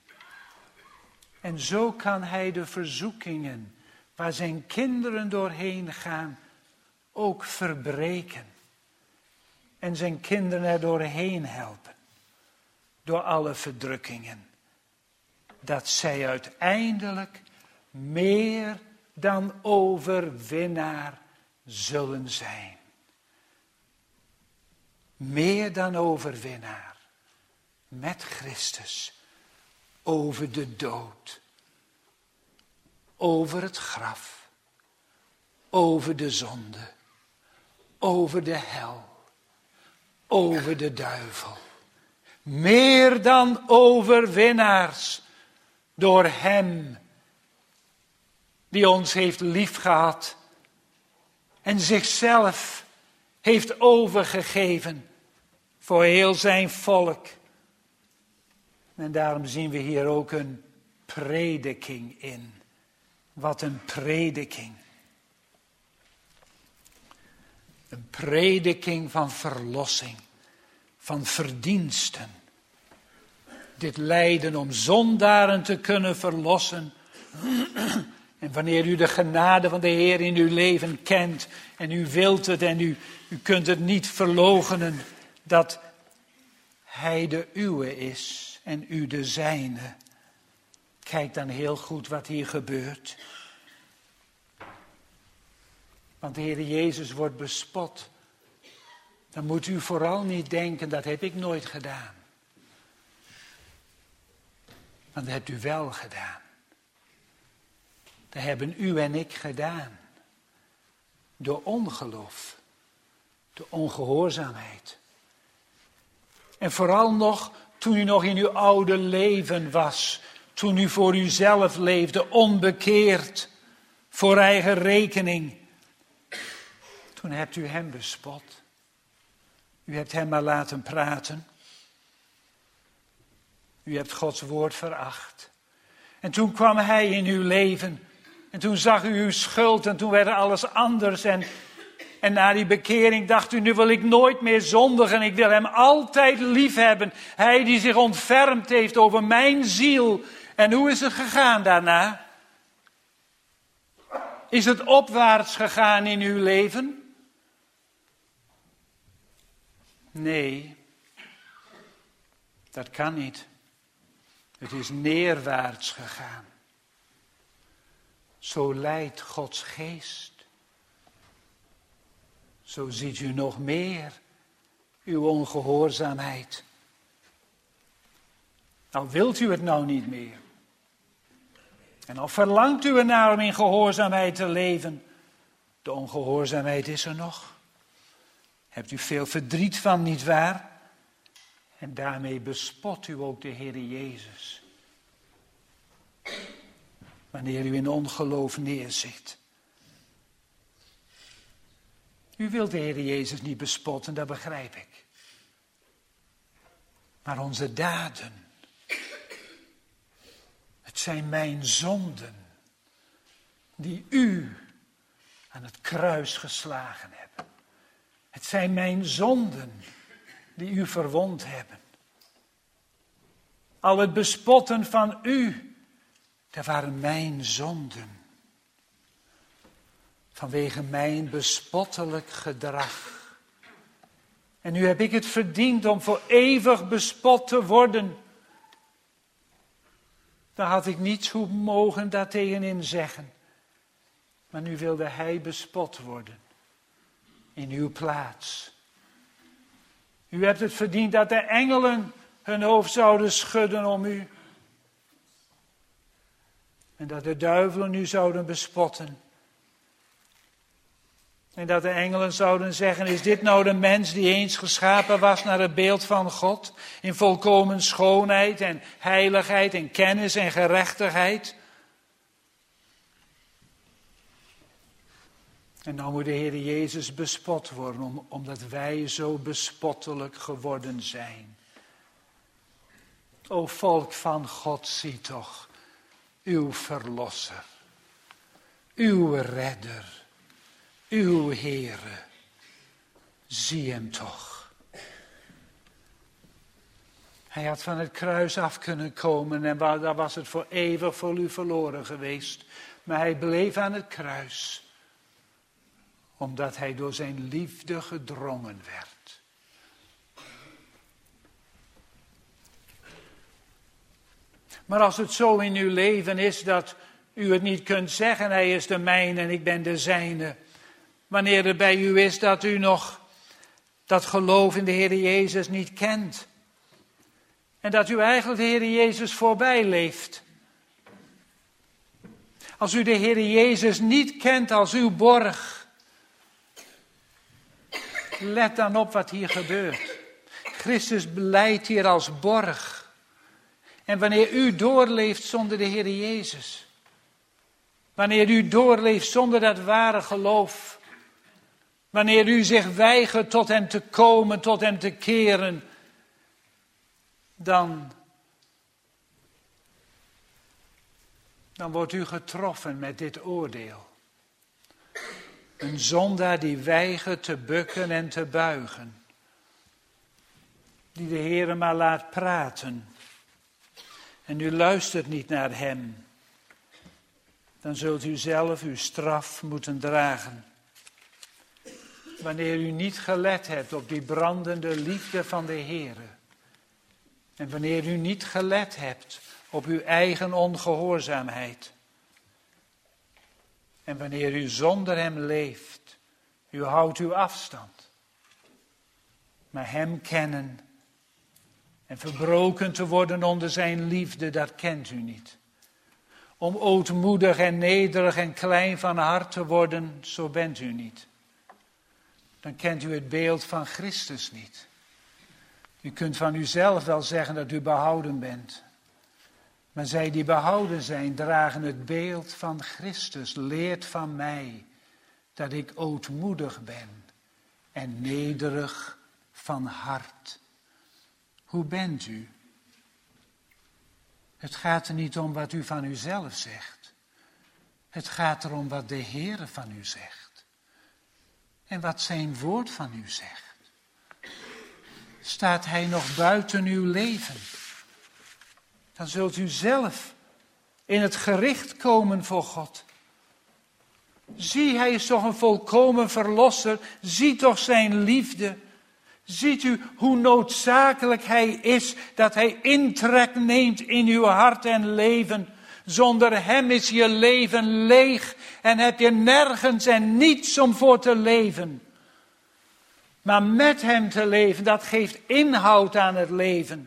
A: En zo kan hij de verzoekingen waar zijn kinderen doorheen gaan ook verbreken. En zijn kinderen er doorheen helpen. Door alle verdrukkingen. Dat zij uiteindelijk meer dan overwinnaar zullen zijn. Meer dan overwinnaar. Met Christus. Over de dood. Over het graf. Over de zonde. Over de hel. Over de duivel. Meer dan overwinnaars. Door hem die ons heeft liefgehad en zichzelf heeft overgegeven voor heel zijn volk. En daarom zien we hier ook een prediking in. Wat een prediking. Een prediking van verlossing, van verdiensten. Dit lijden om zondaren te kunnen verlossen. En wanneer u de genade van de Heer in uw leven kent. En u wilt het en u, u kunt het niet verloochenen. Dat hij de uwe is en u de zijne. Kijk dan heel goed wat hier gebeurt. Want de Heer Jezus wordt bespot. Dan moet u vooral niet denken, dat heb ik nooit gedaan. Want dat hebt u wel gedaan. Dat hebben u en ik gedaan. Door ongeloof. Door ongehoorzaamheid. En vooral nog toen u nog in uw oude leven was. Toen u voor uzelf leefde, onbekeerd. Voor eigen rekening. Toen hebt u hem bespot. U hebt hem maar laten praten. U hebt Gods woord veracht. En toen kwam hij in uw leven. En toen zag u uw schuld en toen werd alles anders. En, en na die bekering dacht u, nu wil ik nooit meer zondigen. Ik wil hem altijd lief hebben. Hij die zich ontfermd heeft over mijn ziel. En hoe is het gegaan daarna? Is het opwaarts gegaan in uw leven? Nee, dat kan niet. Het is neerwaarts gegaan. Zo leidt Gods geest. Zo ziet u nog meer uw ongehoorzaamheid. Nou wilt u het nou niet meer. En al verlangt u ernaar om in gehoorzaamheid te leven. De ongehoorzaamheid is er nog. Hebt u veel verdriet van, nietwaar? En daarmee bespot u ook de Heere Jezus. Wanneer u in ongeloof neerzit. U wilt de Heere Jezus niet bespotten, dat begrijp ik. Maar onze daden, het zijn mijn zonden, die u aan het kruis geslagen hebben. Het zijn mijn zonden die u verwond hebben. Al het bespotten van u, dat waren mijn zonden. Vanwege mijn bespottelijk gedrag. En nu heb ik het verdiend om voor eeuwig bespot te worden. Daar had ik niets hoe mogen daartegenin zeggen. Maar nu wilde hij bespot worden. In uw plaats. U hebt het verdiend dat de engelen hun hoofd zouden schudden om u. En dat de duivelen u zouden bespotten. En dat de engelen zouden zeggen, is dit nou de mens die eens geschapen was naar het beeld van God? In volkomen schoonheid en heiligheid en kennis en gerechtigheid. En dan moet de Heer Jezus bespot worden, omdat wij zo bespottelijk geworden zijn. O volk van God, zie toch, uw verlosser, uw redder. Uw Heere, zie hem toch. Hij had van het kruis af kunnen komen en daar was het voor eeuwig voor u verloren geweest. Maar hij bleef aan het kruis, omdat hij door zijn liefde gedrongen werd. Maar als het zo in uw leven is dat u het niet kunt zeggen, hij is de mijne en ik ben de zijne. Wanneer het bij u is dat u nog dat geloof in de Heer Jezus niet kent. En dat u eigenlijk de Heer Jezus voorbij leeft. Als u de Heer Jezus niet kent als uw borg. Let dan op wat hier gebeurt. Christus beleidt hier als borg. En wanneer u doorleeft zonder de Heer Jezus. Wanneer u doorleeft zonder dat ware geloof. Wanneer u zich weigert tot hem te komen, tot hem te keren, dan, dan wordt u getroffen met dit oordeel. Een zondaar die weigert te bukken en te buigen. Die de Heere maar laat praten. En u luistert niet naar hem. Dan zult u zelf uw straf moeten dragen. Wanneer u niet gelet hebt op die brandende liefde van de Heere. En wanneer u niet gelet hebt op uw eigen ongehoorzaamheid. En wanneer u zonder hem leeft, u houdt uw afstand. Maar hem kennen en verbroken te worden onder zijn liefde, dat kent u niet. Om ootmoedig en nederig en klein van hart te worden, zo bent u niet. Dan kent u het beeld van Christus niet. U kunt van uzelf wel zeggen dat u behouden bent. Maar zij die behouden zijn, dragen het beeld van Christus. Leert van mij dat ik ootmoedig ben en nederig van hart. Hoe bent u? Het gaat er niet om wat u van uzelf zegt. Het gaat erom wat de Heere van u zegt. En wat zijn woord van u zegt. Staat hij nog buiten uw leven? Dan zult u zelf in het gericht komen voor God. Zie, hij is toch een volkomen verlosser. Zie toch zijn liefde. Ziet u hoe noodzakelijk hij is dat hij intrek neemt in uw hart en leven. Zonder hem is je leven leeg en heb je nergens en niets om voor te leven. Maar met hem te leven, dat geeft inhoud aan het leven.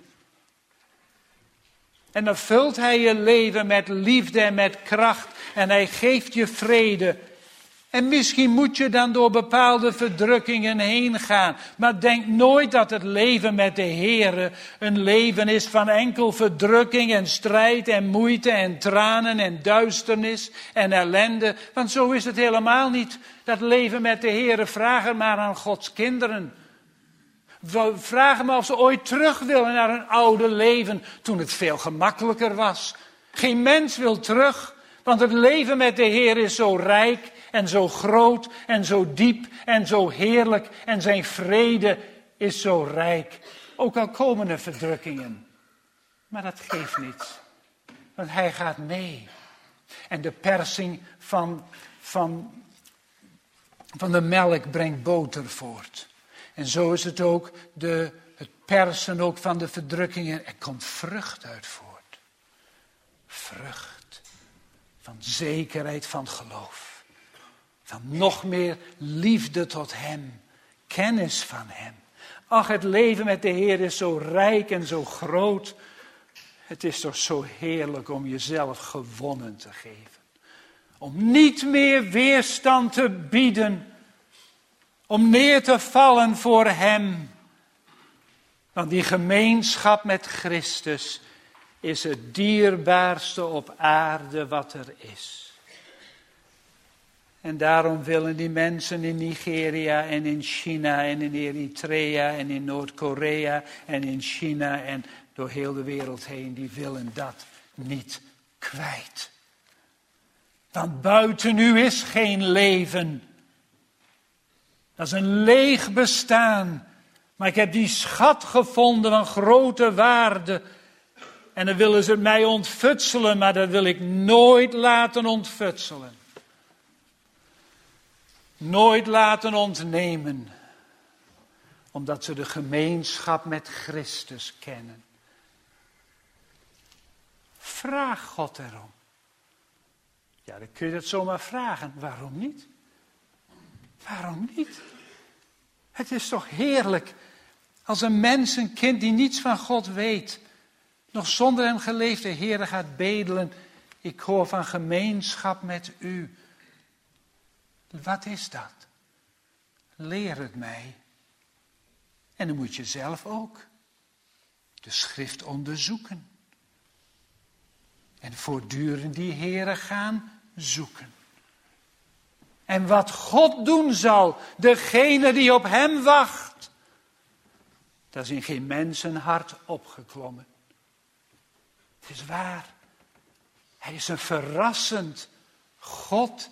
A: En dan vult hij je leven met liefde en met kracht en hij geeft je vrede. En misschien moet je dan door bepaalde verdrukkingen heen gaan. Maar denk nooit dat het leven met de Heere een leven is van enkel verdrukking en strijd en moeite en tranen en duisternis en ellende. Want zo is het helemaal niet. Dat leven met de Heere, vraag er maar aan Gods kinderen. Vraag hem of ze ooit terug willen naar een oude leven toen het veel gemakkelijker was. Geen mens wil terug, want het leven met de Heer is zo rijk en zo groot en zo diep en zo heerlijk en zijn vrede is zo rijk. Ook al komen er verdrukkingen. Maar dat geeft niets, want hij gaat mee. En de persing van, van, van de melk brengt boter voort. En zo is het ook, de, het persen ook van de verdrukkingen. Er komt vrucht uit voort. Vrucht van zekerheid van geloof. Van nog meer liefde tot hem. Kennis van hem. Ach, het leven met de Heer is zo rijk en zo groot. Het is toch zo heerlijk om jezelf gewonnen te geven. Om niet meer weerstand te bieden. Om neer te vallen voor hem. Want die gemeenschap met Christus is het dierbaarste op aarde wat er is. En daarom willen die mensen in Nigeria en in China en in Eritrea en in Noord-Korea en in China en door heel de wereld heen, die willen dat niet kwijt. Want buiten u is geen leven. Dat is een leeg bestaan. Maar ik heb die schat gevonden van grote waarde. En dan willen ze mij ontfutselen, maar dat wil ik nooit laten ontfutselen. Nooit laten ontnemen. Omdat ze de gemeenschap met Christus kennen. Vraag God erom. Ja, dan kun je dat zomaar vragen. Waarom niet? Waarom niet? Het is toch heerlijk als een mens, een kind die niets van God weet, nog zonder hem geleefde Heere gaat bedelen. Ik hoor van gemeenschap met u. Wat is dat? Leer het mij. En dan moet je zelf ook de schrift onderzoeken. En voortdurend die Heere gaan zoeken. En wat God doen zal, degene die op hem wacht, dat is in geen mensenhart opgeklommen. Het is waar. Hij is een verrassend God.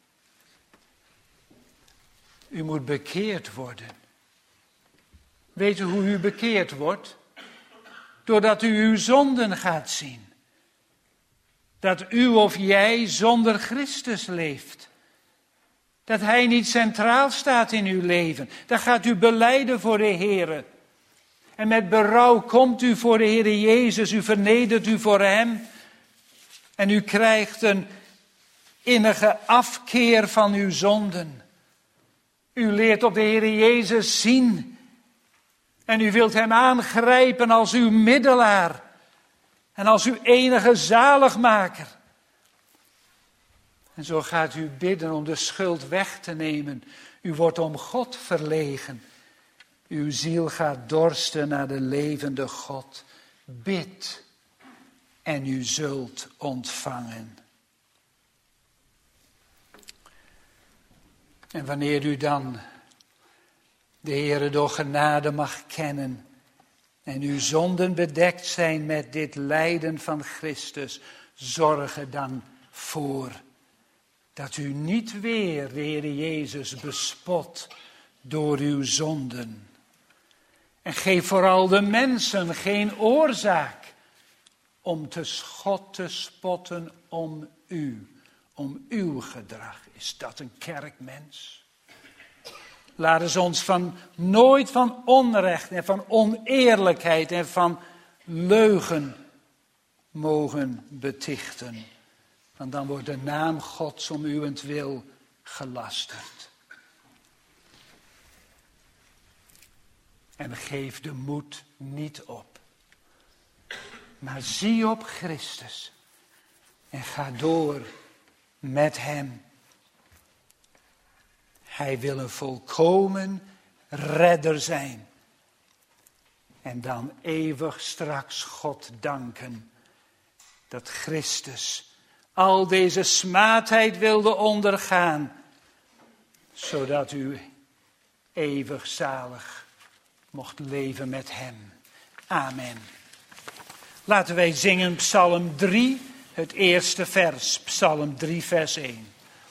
A: U moet bekeerd worden. Weet u hoe u bekeerd wordt? Doordat u uw zonden gaat zien. Dat u of jij zonder Christus leeft. Dat hij niet centraal staat in uw leven. Dan gaat u belijden voor de Heere. En met berouw komt u voor de Heere Jezus. U vernedert u voor hem. En u krijgt een innige afkeer van uw zonden. U leert op de Heere Jezus zien. En u wilt hem aangrijpen als uw middelaar. En als uw enige zaligmaker. En zo gaat u bidden om de schuld weg te nemen. U wordt om God verlegen. Uw ziel gaat dorsten naar de levende God. Bid en u zult ontvangen. En wanneer u dan de Heere door genade mag kennen en uw zonden bedekt zijn met dit lijden van Christus, zorg er dan voor dat u niet weer de Heere Jezus bespot door uw zonden. En geef vooral de mensen geen oorzaak om te God te spotten om u, om uw gedrag. Is dat een kerkmens? Laten ze ons van, nooit van onrecht en van oneerlijkheid en van leugen mogen betichten. Want dan wordt de naam Gods om uwentwil gelasterd. En geef de moed niet op. Maar zie op Christus. En ga door met hem. Hij wil een volkomen redder zijn. En dan eeuwig straks God danken dat Christus al deze smaadheid wilde ondergaan, zodat u eeuwig zalig mocht leven met hem. Amen. Laten wij zingen Psalm drie, het eerste vers, Psalm drie, vers één.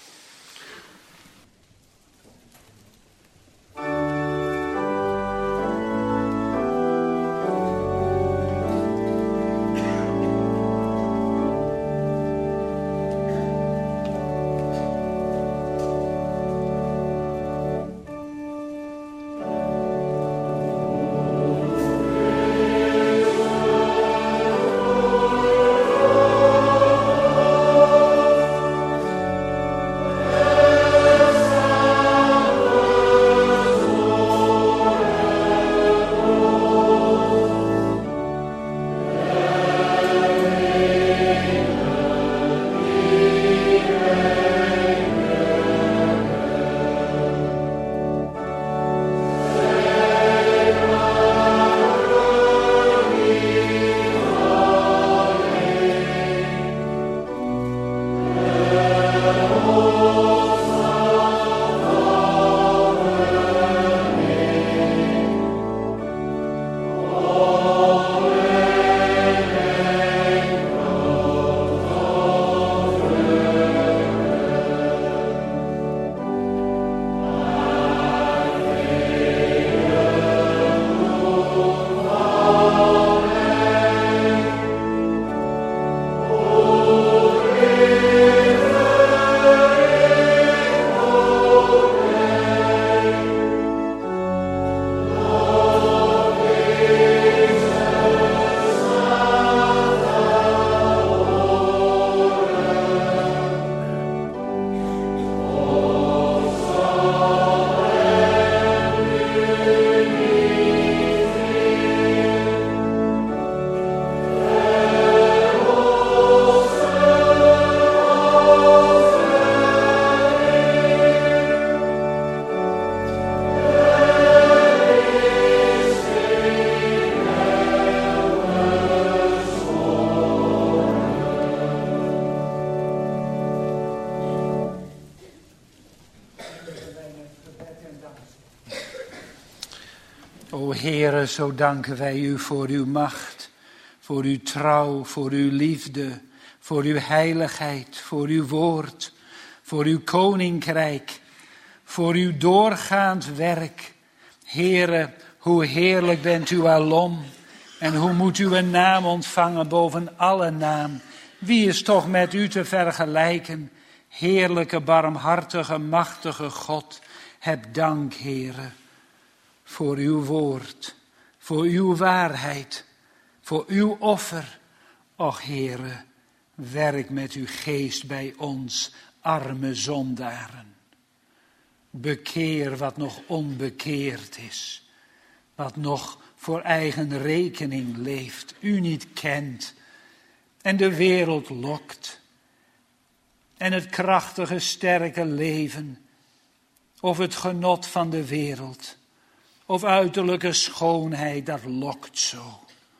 A: O Heere, zo danken wij u voor uw macht, voor uw trouw, voor uw liefde, voor uw heiligheid, voor uw woord, voor uw koninkrijk, voor uw doorgaand werk. Heere, hoe heerlijk bent u alom en hoe moet u een naam ontvangen boven alle naam. Wie is toch met u te vergelijken? Heerlijke, barmhartige, machtige God, heb dank, Heere, voor uw woord, voor uw waarheid, voor uw offer. Och, Heere, werk met uw geest bij ons, arme zondaren. Bekeer wat nog onbekeerd is, wat nog voor eigen rekening leeft, u niet kent en de wereld lokt. En het krachtige, sterke leven, of het genot van de wereld, of uiterlijke schoonheid, dat lokt zo.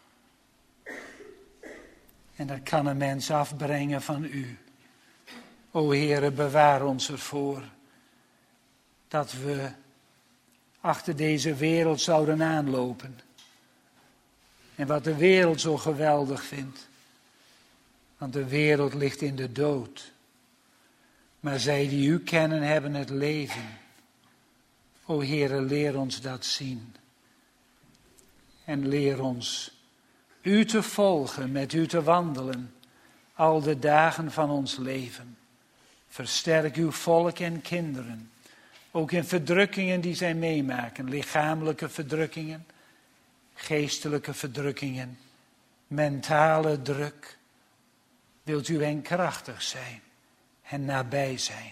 A: En dat kan een mens afbrengen van u. O Heere, bewaar ons ervoor dat we achter deze wereld zouden aanlopen. En wat de wereld zo geweldig vindt. Want de wereld ligt in de dood. Maar zij die u kennen hebben het leven. O Heere, leer ons dat zien. En leer ons u te volgen, met u te wandelen, al de dagen van ons leven. Versterk uw volk en kinderen, ook in verdrukkingen die zij meemaken, lichamelijke verdrukkingen, geestelijke verdrukkingen, mentale druk. Wilt u hen krachtig zijn en nabij zijn.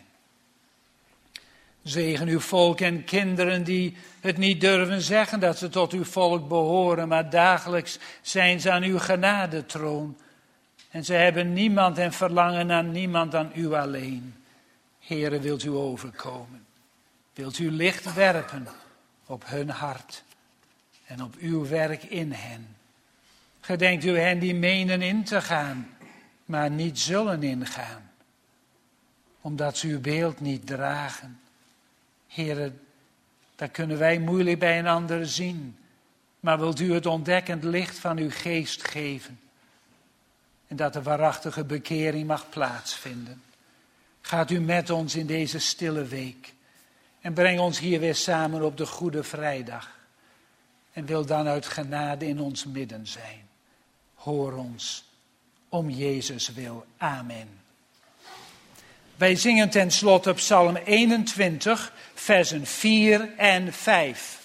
A: Zegen uw volk en kinderen die het niet durven zeggen dat ze tot uw volk behoren, maar dagelijks zijn ze aan uw genadetroon. En ze hebben niemand en verlangen naar niemand dan u alleen. Heere, wilt u overkomen. wilt u licht werpen op hun hart en op uw werk in hen. Gedenkt u hen die menen in te gaan, maar niet zullen ingaan, omdat ze uw beeld niet dragen. Heere, dat kunnen wij moeilijk bij een ander zien, maar wilt u het ontdekkend licht van uw geest geven en dat de waarachtige bekering mag plaatsvinden. Gaat u met ons in deze stille week en breng ons hier weer samen op de Goede Vrijdag. En wil dan uit genade in ons midden zijn. Hoor ons, om Jezus wil. Amen. Wij zingen ten slotte Psalm eenentwintig, versen vier en vijf.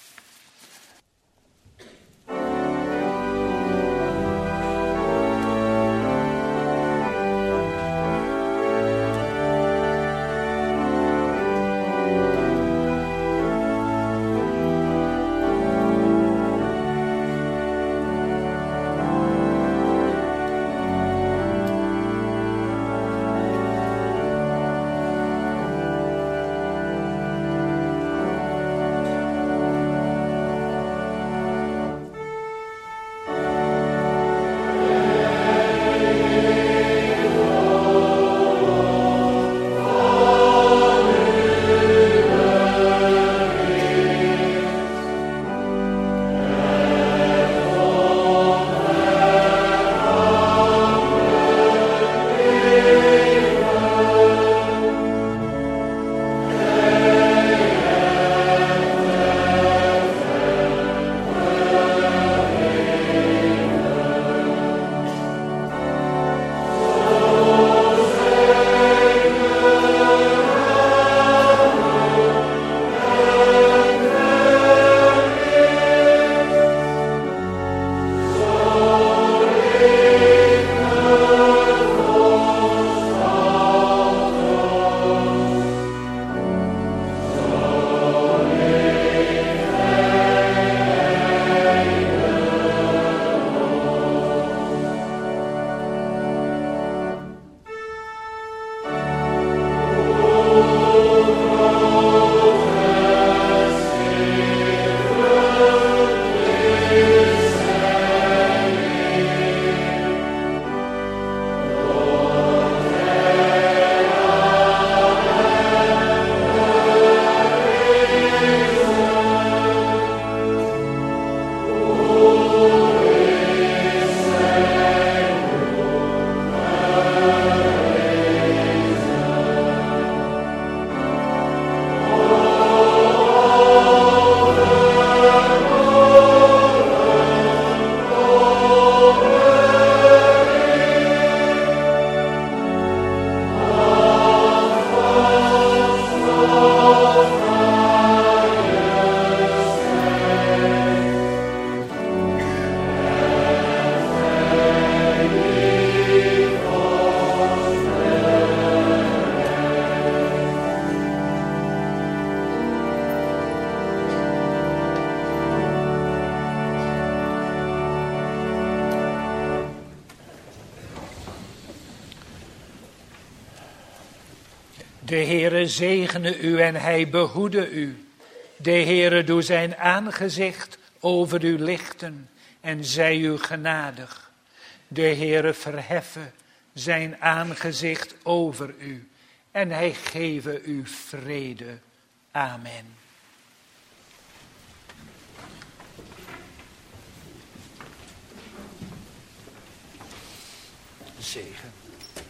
A: De Heere zegene u en hij behoede u. De Heere doe zijn aangezicht over u lichten en zij u genadig. De Heere verheffe zijn aangezicht over u en hij geve u vrede. Amen. Zegen.